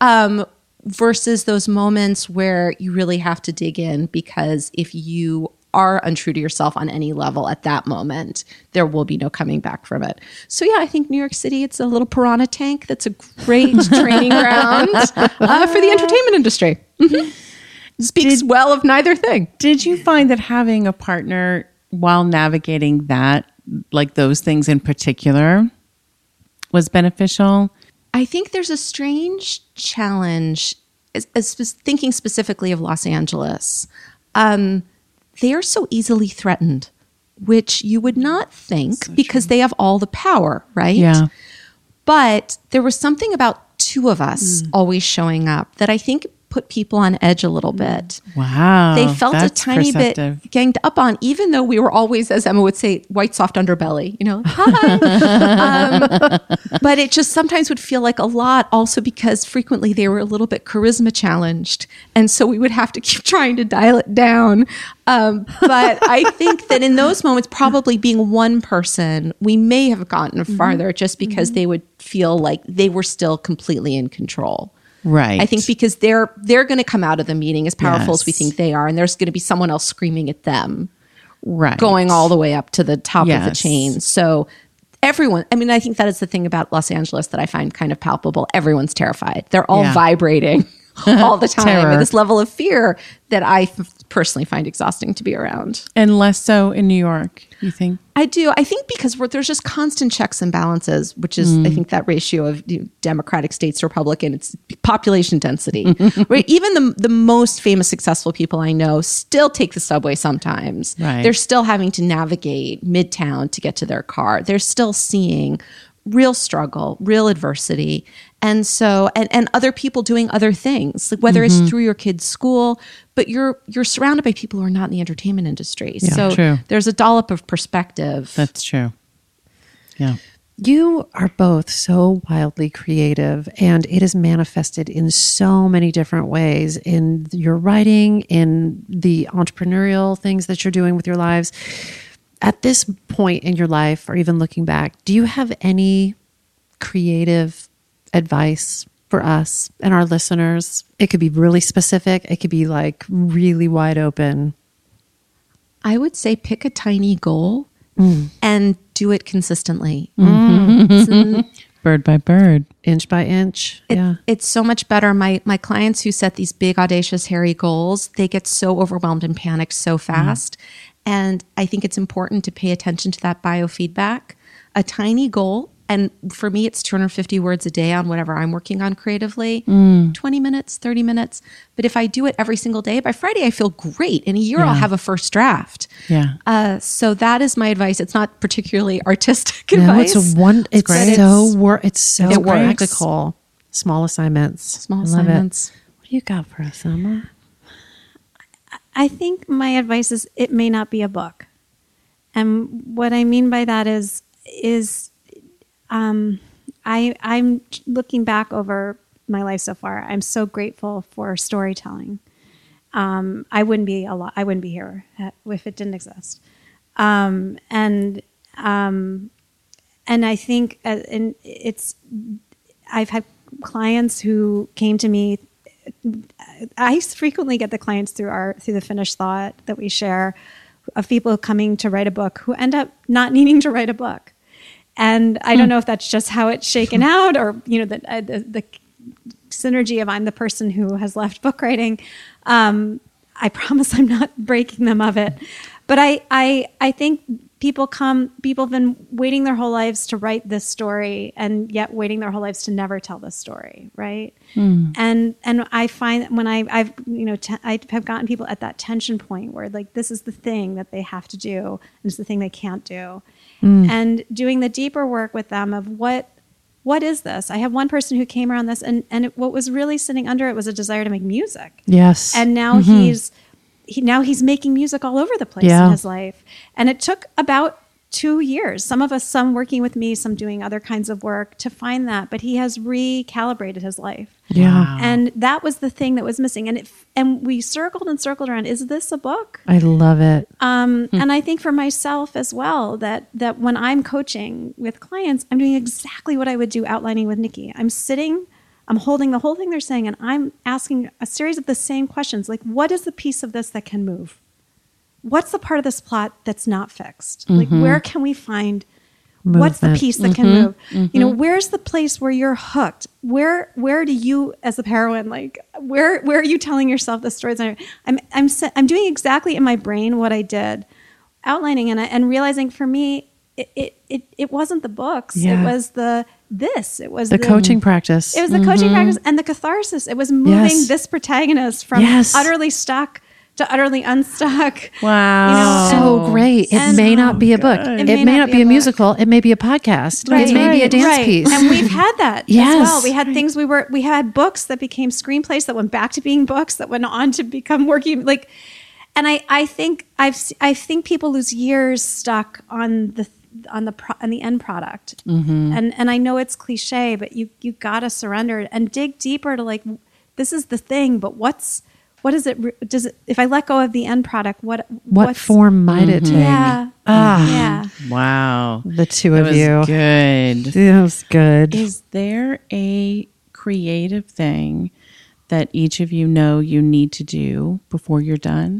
Versus those moments where you really have to dig in, because if you are untrue to yourself on any level at that moment, there will be no coming back from it. So I think New York City, it's a little piranha tank. That's a great training ground for the entertainment industry. speaks well of neither thing. Did you find that having a partner while navigating that, like those things in particular, was beneficial? I think there's a strange challenge, thinking specifically of Los Angeles. They are so easily threatened, which you would not think because they have all the power, right? Yeah. But there was something about two of us always showing up that I think put people on edge a little bit. Wow. They felt a that's tiny perceptive. bit ganged up on, even though we were always, as Emma would say, white soft underbelly, hi. But it just sometimes would feel like a lot, also because frequently they were a little bit charisma challenged. And so we would have to keep trying to dial it down. But I think that in those moments, probably being one person, we may have gotten farther just because they would feel like they were still completely in control. Right. I think because they're going to come out of the meeting as powerful as we Yes. think they are, and there's going to be someone else screaming at them, right. going all the way up to the top of the Yes. chain. So everyone, I mean, I think that is the thing about Los Angeles that I find kind of palpable. Everyone's terrified. They're all Yeah. vibrating all the time Terror. at this level of fear that I personally find exhausting to be around. And less so in New York, you think? I do. I think because there's just constant checks and balances, which is, I think, that ratio of Democratic states to Republican. It's population density. Right? Even the most famous, successful people I know still take the subway sometimes. Right. They're still having to navigate Midtown to get to their car. They're still seeing real struggle, real adversity. And so, and other people doing other things, like whether it's through your kid's school, but you're surrounded by people who are not in the entertainment industry. Yeah, so true. there's a dollop of perspective. That's true. Yeah. You are both so wildly creative, and it is manifested in so many different ways in your writing, in the entrepreneurial things that you're doing with your lives. At this point in your life, or even looking back, do you have any creative advice for us and our listeners? It could be really specific. It could be like really wide open. I would say pick a tiny goal and do it consistently. Bird by bird. Inch by inch. Yeah. It's so much better. My clients who set these big, audacious, hairy goals, they get so overwhelmed and panicked so fast. And I think it's important to pay attention to that biofeedback. A tiny goal, and for me, it's 250 words a day on whatever I'm working on creatively, 20 minutes, 30 minutes. But if I do it every single day, by Friday, I feel great. In a year, I'll have a first draft. Yeah. So that is my advice. It's not particularly artistic No, advice. it's great. it's so It works. practical. Small assignments. Small I love assignments. It. What do you got for us, Emma? I think my advice is it may not be a book. And what I mean by that is I'm looking back over my life so far. I'm so grateful for storytelling. I wouldn't be here if it didn't exist. And I think I've had clients who came to me. I frequently get the clients through the finished thought that we share of people coming to write a book who end up not needing to write a book. And I don't know if that's just how it's shaken out, or the synergy of I'm the person who has left book writing. I promise I'm not breaking them of it, but I think people have been waiting their whole lives to write this story, and yet waiting their whole lives to never tell this story, right? And I find that when I have gotten people at that tension point where like this is the thing that they have to do, and it's the thing they can't do. And doing the deeper work with them of what is this? I have one person who came around this, and what was really sitting under it was a desire to make music. Yes. And now he's making music all over the place in his life. And it took about 2 years. Some working with me, some doing other kinds of work to find that. But he has recalibrated his life. Yeah. And that was the thing that was missing. And we circled and circled around, is this a book? I love it. And I think for myself as well, that when I'm coaching with clients, I'm doing exactly what I would do outlining with Nikki. I'm sitting, I'm holding the whole thing they're saying, and I'm asking a series of the same questions. Like, what is the piece of this that can move? What's the part of this plot that's not fixed? Like, where can we find what's the piece that can move? Where's the place where you're hooked? Where do you, as the heroine, like, where are you telling yourself the stories? I'm doing exactly in my brain what I did, outlining and realizing for me, it wasn't the books. Yeah. It was the coaching practice. It was the coaching practice and the catharsis. It was moving this protagonist from utterly stuck to utterly unstuck. Wow. So great. It may not be a book. It may not be a musical. It may be a podcast. Right. It may be a dance piece. And we've had that Yes. as well. We had things we had books that became screenplays that went back to being books that went on to become working like, and I think people lose years stuck on the end product. And I know it's cliche, but you gotta surrender and dig deeper to like, this is the thing, but what is it? Does it, if I let go of the end product, what form might it take? Yeah. Yeah. Wow. The two That of was you. good. It was good. Is there a creative thing that each of you know you need to do before you're done?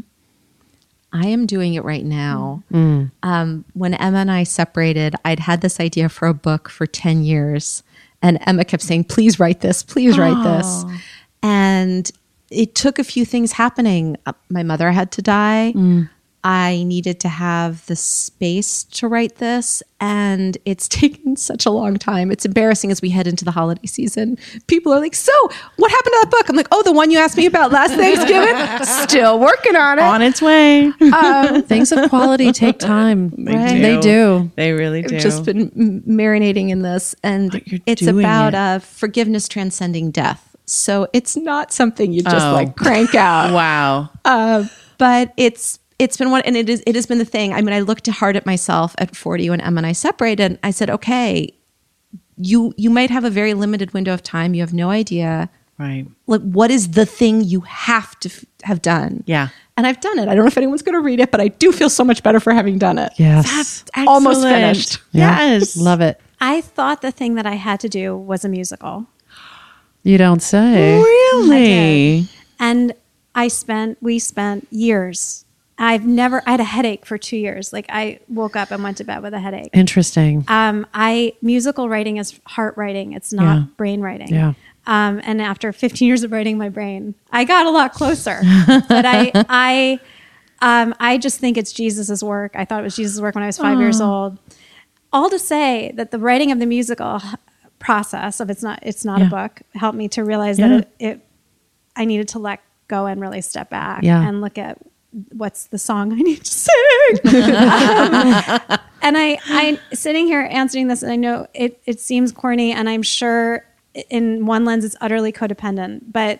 I am doing it right now. When Emma and I separated, I'd had this idea for a book for 10 years. And Emma kept saying, please write this, please write this. And it took a few things happening. My mother had to die. I needed to have the space to write this. And it's taken such a long time. It's embarrassing as we head into the holiday season. People are like, so what happened to that book? I'm like, oh, the one you asked me about last Thanksgiving? Still working on it. On its way. Things of quality take time. They do. They really do. I've just been marinating in this. And But you're it's doing about forgiveness transcending death. So it's not something you just like crank out. Wow. But it's been one, and it has been the thing. I mean, I looked hard at myself at 40 when Emma and I separated. And I said, okay, you might have a very limited window of time. You have no idea. Right. Like, what is the thing you have to have done? Yeah. And I've done it. I don't know if anyone's going to read it, but I do feel so much better for having done it. Yes. Almost Excellent. finished. Yes. Love it. I thought the thing that I had to do was a musical. You don't say. Really? And we spent years. I had a headache for 2 years. Like I woke up and went to bed with a headache. Interesting. Musical writing is heart writing. It's not brain writing. Yeah. And after 15 years of writing my brain, I got a lot closer. But I just think it's Jesus's work. I thought it was Jesus' work when I was 5 years old. All to say that the writing of the musical process of it's not a book helped me to realize that I needed to let go and really step back and look at what's the song I need to sing. And I sitting here answering this, and I know it seems corny, and I'm sure in one lens it's utterly codependent, but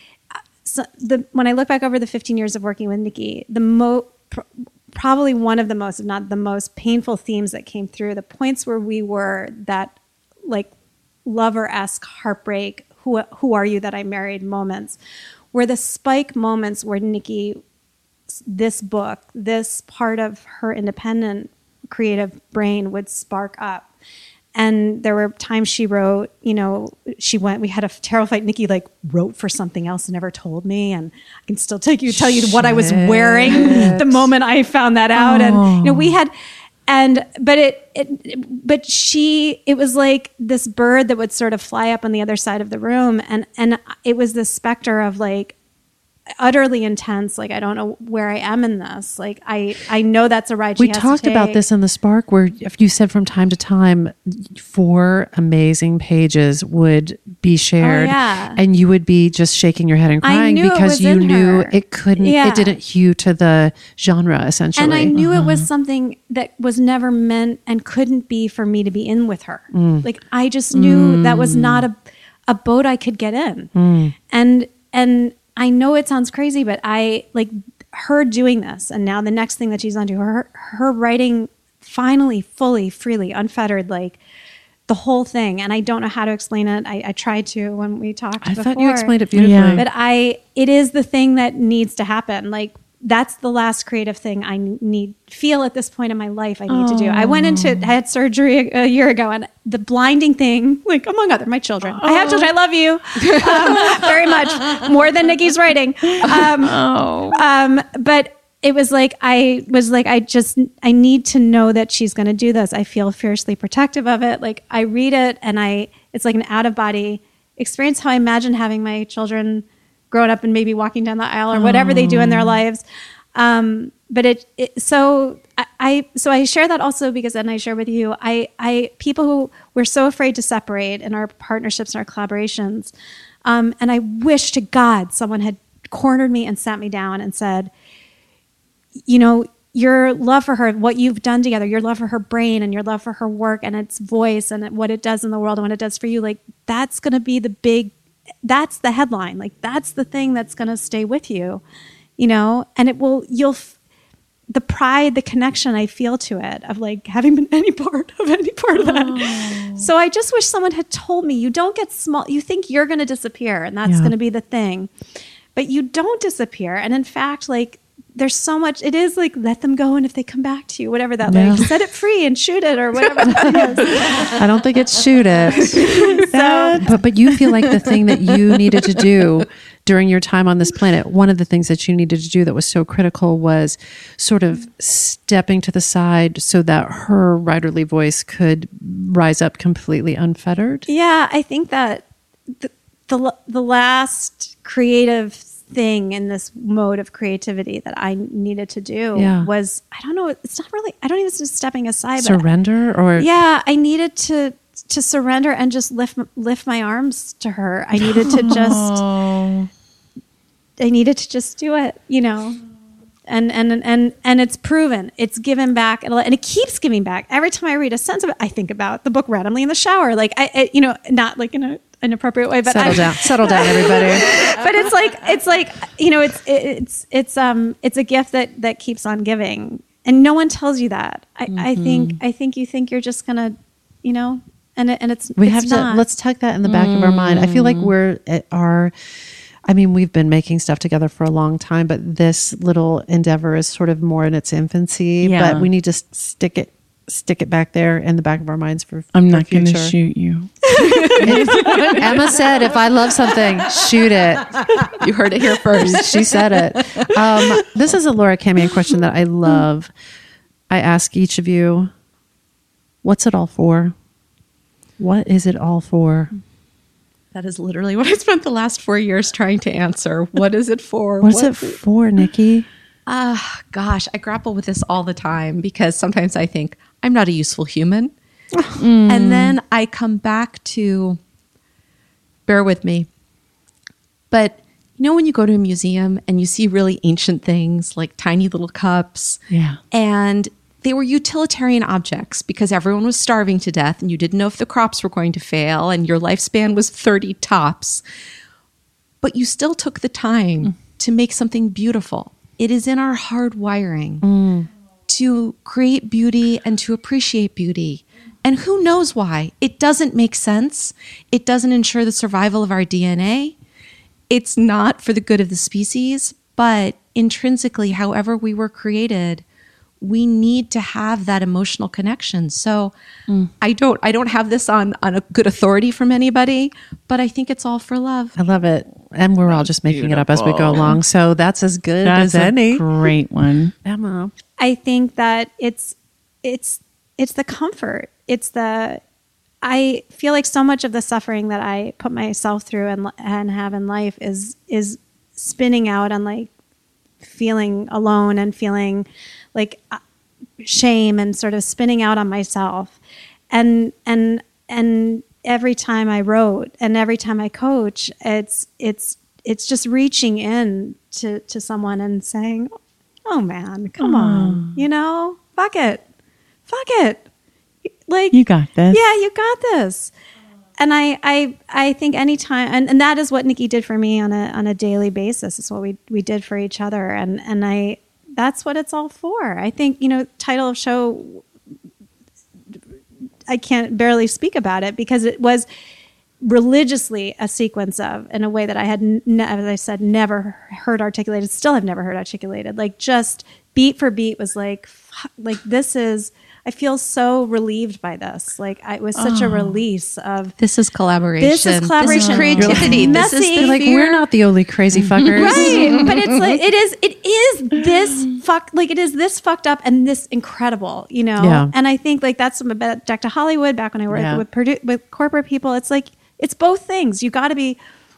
when I look back over the 15 years of working with Nikki, probably one of the most, if not the most painful themes that came through, the points where we were that like lover-esque heartbreak, who are you that I married moments, were the spike moments where Nikki, this book, this part of her independent creative brain would spark up. And there were times she wrote, we had a terrible fight. Nikki wrote for something else and never told me. And I can still tell you what I was wearing the moment I found that out. And, we had, but it was like this bird that would sort of fly up on the other side of the room. And it was this specter of utterly intense. I don't know where I am in this. I know that's a ride she We has to talked about take. this in the Spark, where you said from time to time 4 amazing pages would be shared, and you would be just shaking your head and I crying knew it because was you in knew her. it couldn't, Yeah. it didn't hew to the genre essentially. And I knew it was something that was never meant and couldn't be for me to be in with her. I just knew that was not a boat I could get in. And I know it sounds crazy, but her doing this, and now the next thing that she's on to her writing finally, fully, freely, unfettered, the whole thing. And I don't know how to explain it. I tried to when we talked before. I thought you explained it beautifully. Yeah. But it is the thing that needs to happen. That's the last creative thing I feel at this point in my life I need to do. I had surgery a year ago, and the blinding thing, among other, my children. I have children. I love you very much, more than Nikki's writing. But it was I need to know that she's going to do this. I feel fiercely protective of it. I read it, and it's like an out of body experience. How I imagine having my children grown up and maybe walking down the aisle or whatever they do in their lives. But so I share that also because then I share with you, people who we're so afraid to separate in our partnerships and our collaborations. And I wish to God someone had cornered me and sat me down and said, you know, your love for her, what you've done together, your love for her brain and your love for her work and its voice and what it does in the world and what it does for you, like that's going to be that's the headline. Like that's the thing that's going to stay with you, you know, and the pride, the connection I feel to it of like having been any part of that. So I just wish someone had told me, you don't get small. You think you're going to disappear and that's going to be the thing, but you don't disappear. And in fact, like there's so much, it is like, let them go. And if they come back to you, whatever that, like set it free and shoot it or whatever that is. I don't think it's shoot it. But you feel like the thing that you needed to do during your time on this planet, one of the things that you needed to do that was so critical was sort of stepping to the side so that her writerly voice could rise up completely unfettered. Yeah, I think that the last creative thing in this mode of creativity that I needed to do was, I don't know, it's not really, I don't even just stepping aside. Surrender or? Yeah, I needed to surrender and just lift my arms to her. I needed to just do it, you know, and it's proven, it's given back and it keeps giving back. Every time I read a sentence of it, I think about the book randomly in the shower. Like I you know, not like in an inappropriate way, but settle down, everybody. But it's like, you know, it's a gift that keeps on giving, and no one tells you that. I think you think you're just gonna, you know, and let's tuck that in the back of our mind. I feel like we've been making stuff together for a long time, but this little endeavor is sort of more in its infancy, but we need to stick it back there in the back of our minds for I'm not going to shoot you. Emma said, if I love something, shoot it. You heard it here first. She said it. This is a Laura Kamian question that I love. I ask each of you, what's it all for? What is it all for? That is literally what I spent the last 4 years trying to answer. What is it for? What's it for, Nikki? Gosh, I grapple with this all the time because sometimes I think I'm not a useful human. And then I come back to, bear with me. But you know when you go to a museum and you see really ancient things like tiny little cups? Yeah. And they were utilitarian objects because everyone was starving to death and you didn't know if the crops were going to fail and your lifespan was 30 tops. But you still took the time to make something beautiful. It is in our hard wiring to create beauty and to appreciate beauty. And who knows why? It doesn't make sense. It doesn't ensure the survival of our DNA. It's not for the good of the species, but intrinsically, however we were created, we need to have that emotional connection. So I don't have this on a good authority from anybody, but I think it's all for love. I love it. And we're all just making it up as we go along. So that's as good as any. Great one. Emma. I think that it's the comfort. I feel like so much of the suffering that I put myself through and have in life is spinning out on like feeling alone and feeling like shame and sort of spinning out on myself. And every time I wrote and every time I coach, it's just reaching in to someone and saying, oh man, come on, you know, fuck it. Like, you got this. Yeah, you got this. And I think anytime, and that is what Nikki did for me on a daily basis. It's what we did for each other. And that's what it's all for. I think, you know, title of show, I can't barely speak about it because it was religiously a sequence of, in a way that I had, as I said, never heard articulated, still have never heard articulated. Like just beat for beat was like this is, I feel so relieved by this. Like it was such a release of. This is collaboration. This is creativity. This is like we're not the only crazy fuckers, right? But it's like it is this fucked up and this incredible, you know. Yeah. And I think like that's about back to Hollywood. Back when I worked with corporate people, it's like it's both things. You got to be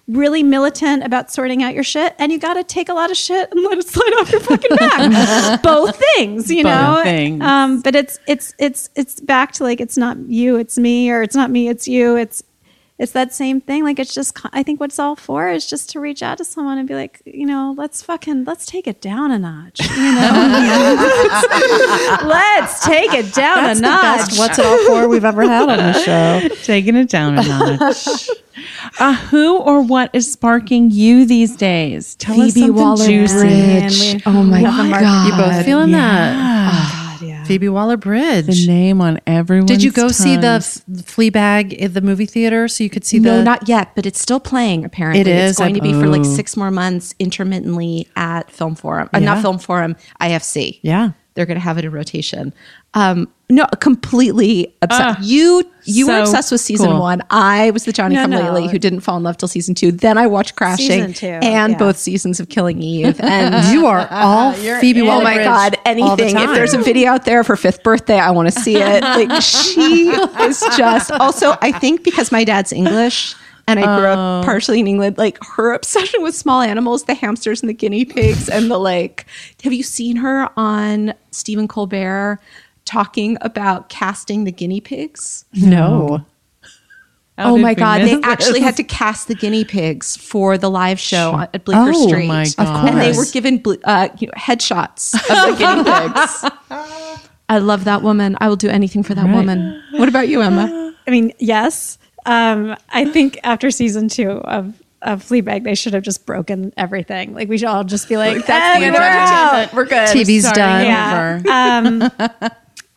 really militant about sorting out your shit, and you got to take a lot of shit and let it slide off your fucking back. Both things, you know. things. But it's back to like, it's not you, it's me, or it's not me, it's you. It's that same thing. Like, it's just, I think what it's all for is just to reach out to someone and be like, you know, let's take it down a notch. You know, let's take it down a notch. Best what's it all for we've ever had on this show. Taking it down a notch. Who or what is sparking you these days? Tell us Phoebe something juicy. Waller-Bridge. Oh my God. You both feeling that? Yeah. Phoebe Waller-Bridge. The name on everyone's Did you go see the tongues. Fleabag at the movie theater so you could see No, the? not yet, but it's still playing. Apparently, It is? It's going to be for like 6 more months intermittently at Film Forum. Not Film Forum, IFC. Yeah. They're going to have it in rotation. No, completely obsessed. You were so obsessed with season cool. 1. I was the Johnny No, come no. lately who didn't fall in love till season 2. Then I watched Crashing Season 2, and yeah. both seasons of Killing Eve. And You are all Phoebe oh Waller-Bridge. my God, all the anything. If time. there's a video out there for 5th birthday, I want to see it. Like, she is just, also, I think because my dad's English and I grew up partially in England, like her obsession with small animals, the hamsters and the guinea pigs and the like. Have you seen her on Stephen Colbert talking about casting the guinea pigs? No. How Oh did my we God, miss they this? actually had to cast the guinea pigs for the live show at Bleecker Oh Street. my God. And they were course. given headshots of the guinea pigs. I love that woman. I will do anything for that woman. What about you, Emma? I mean, yes. I think after season 2 of Fleabag, they should have just broken everything. Like, we should all just be like, That's the "And we're out." entertainment. We're good. TV's Starting done. over.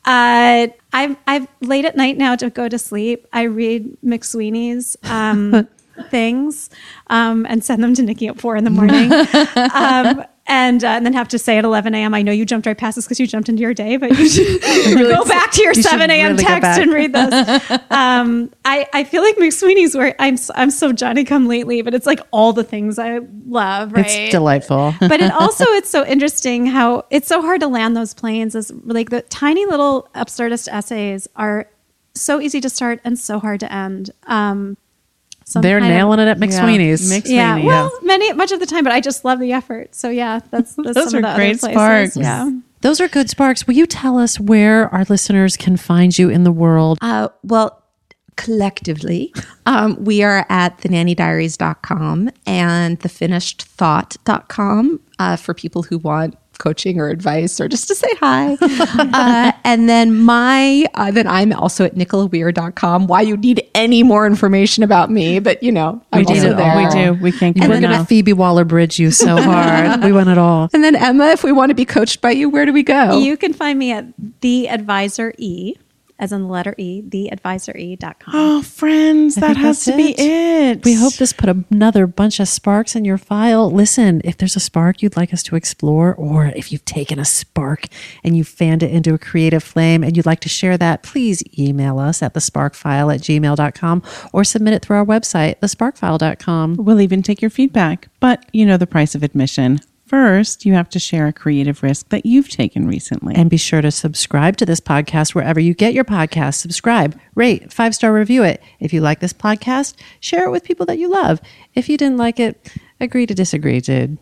I've late at night now to go to sleep. I read McSweeney's things and send them to Nikki at 4 a.m. And then have to say at 11 a.m. I know you jumped right past this because you jumped into your day, but you should go back to your you should 7 a.m. really go text back. and read this. I feel like McSweeney's where I'm so Johnny come lately, but it's like all the things I love. Right? It's delightful. But it's so interesting how it's so hard to land those planes. Is like the tiny little absurdist essays are so easy to start and so hard to end. So I'm They're kind of- nailing it at McSweeney's. Yeah, McSweeney, well, much of the time, but I just love the effort. So yeah, that's Those some are of the great other places. sparks. Yeah. Those are good sparks. Will you tell us where our listeners can find you in the world? Well, collectively, we are at thenannydiaries.com and thefinishedthought.com for people who want coaching or advice or just to say hi. And then then I'm also at nicolaweir.com. Why you need any more information about me, but I'm We do. also there. We do. We can't We're get going to enough. Phoebe Waller-Bridge you so hard. We want it all. And then Emma, if we want to be coached by you, where do we go? You can find me at The Advisor E, as in the letter E, theadvisore.com. Oh, friends, that think has that's to be it. We hope this put another bunch of sparks in your file. Listen, if there's a spark you'd like us to explore, or if you've taken a spark and you fanned it into a creative flame and you'd like to share that, please email us at thesparkfile@gmail.com or submit it through our website, thesparkfile.com. We'll even take your feedback. But you know the price of admission. First, you have to share a creative risk that you've taken recently. And be sure to subscribe to this podcast wherever you get your podcasts. Subscribe, rate, 5-star review it. If you like this podcast, share it with people that you love. If you didn't like it, agree to disagree, dude.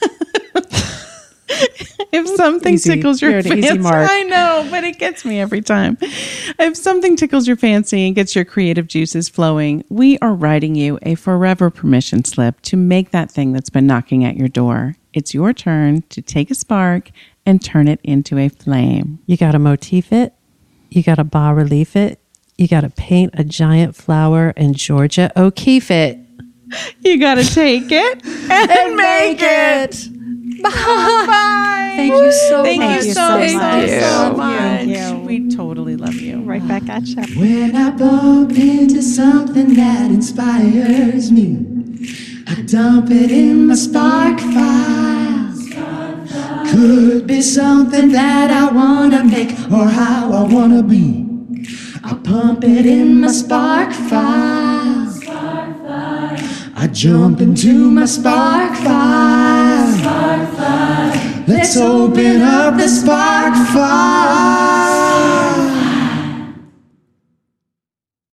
If something Easy. tickles your You're an easy fancy, mark. I know, but it gets me every time. If something tickles your fancy and gets your creative juices flowing, we are writing you a forever permission slip to make that thing that's been knocking at your door. It's your turn to take a spark and turn it into a flame. You got to motif it. You got to bas relief it. You got to paint a giant flower and Georgia O'Keeffe it. You got to take it and make it. Bye. Thank you so Thank much. you Thank so you. much. Thank you. We totally love you. Right back at you. When I bump into something that inspires me, I dump it in my spark file. Could be something that I wanna make or how I wanna be. I pump it in my spark file. I jump into my spark file. Let's open up the spark file.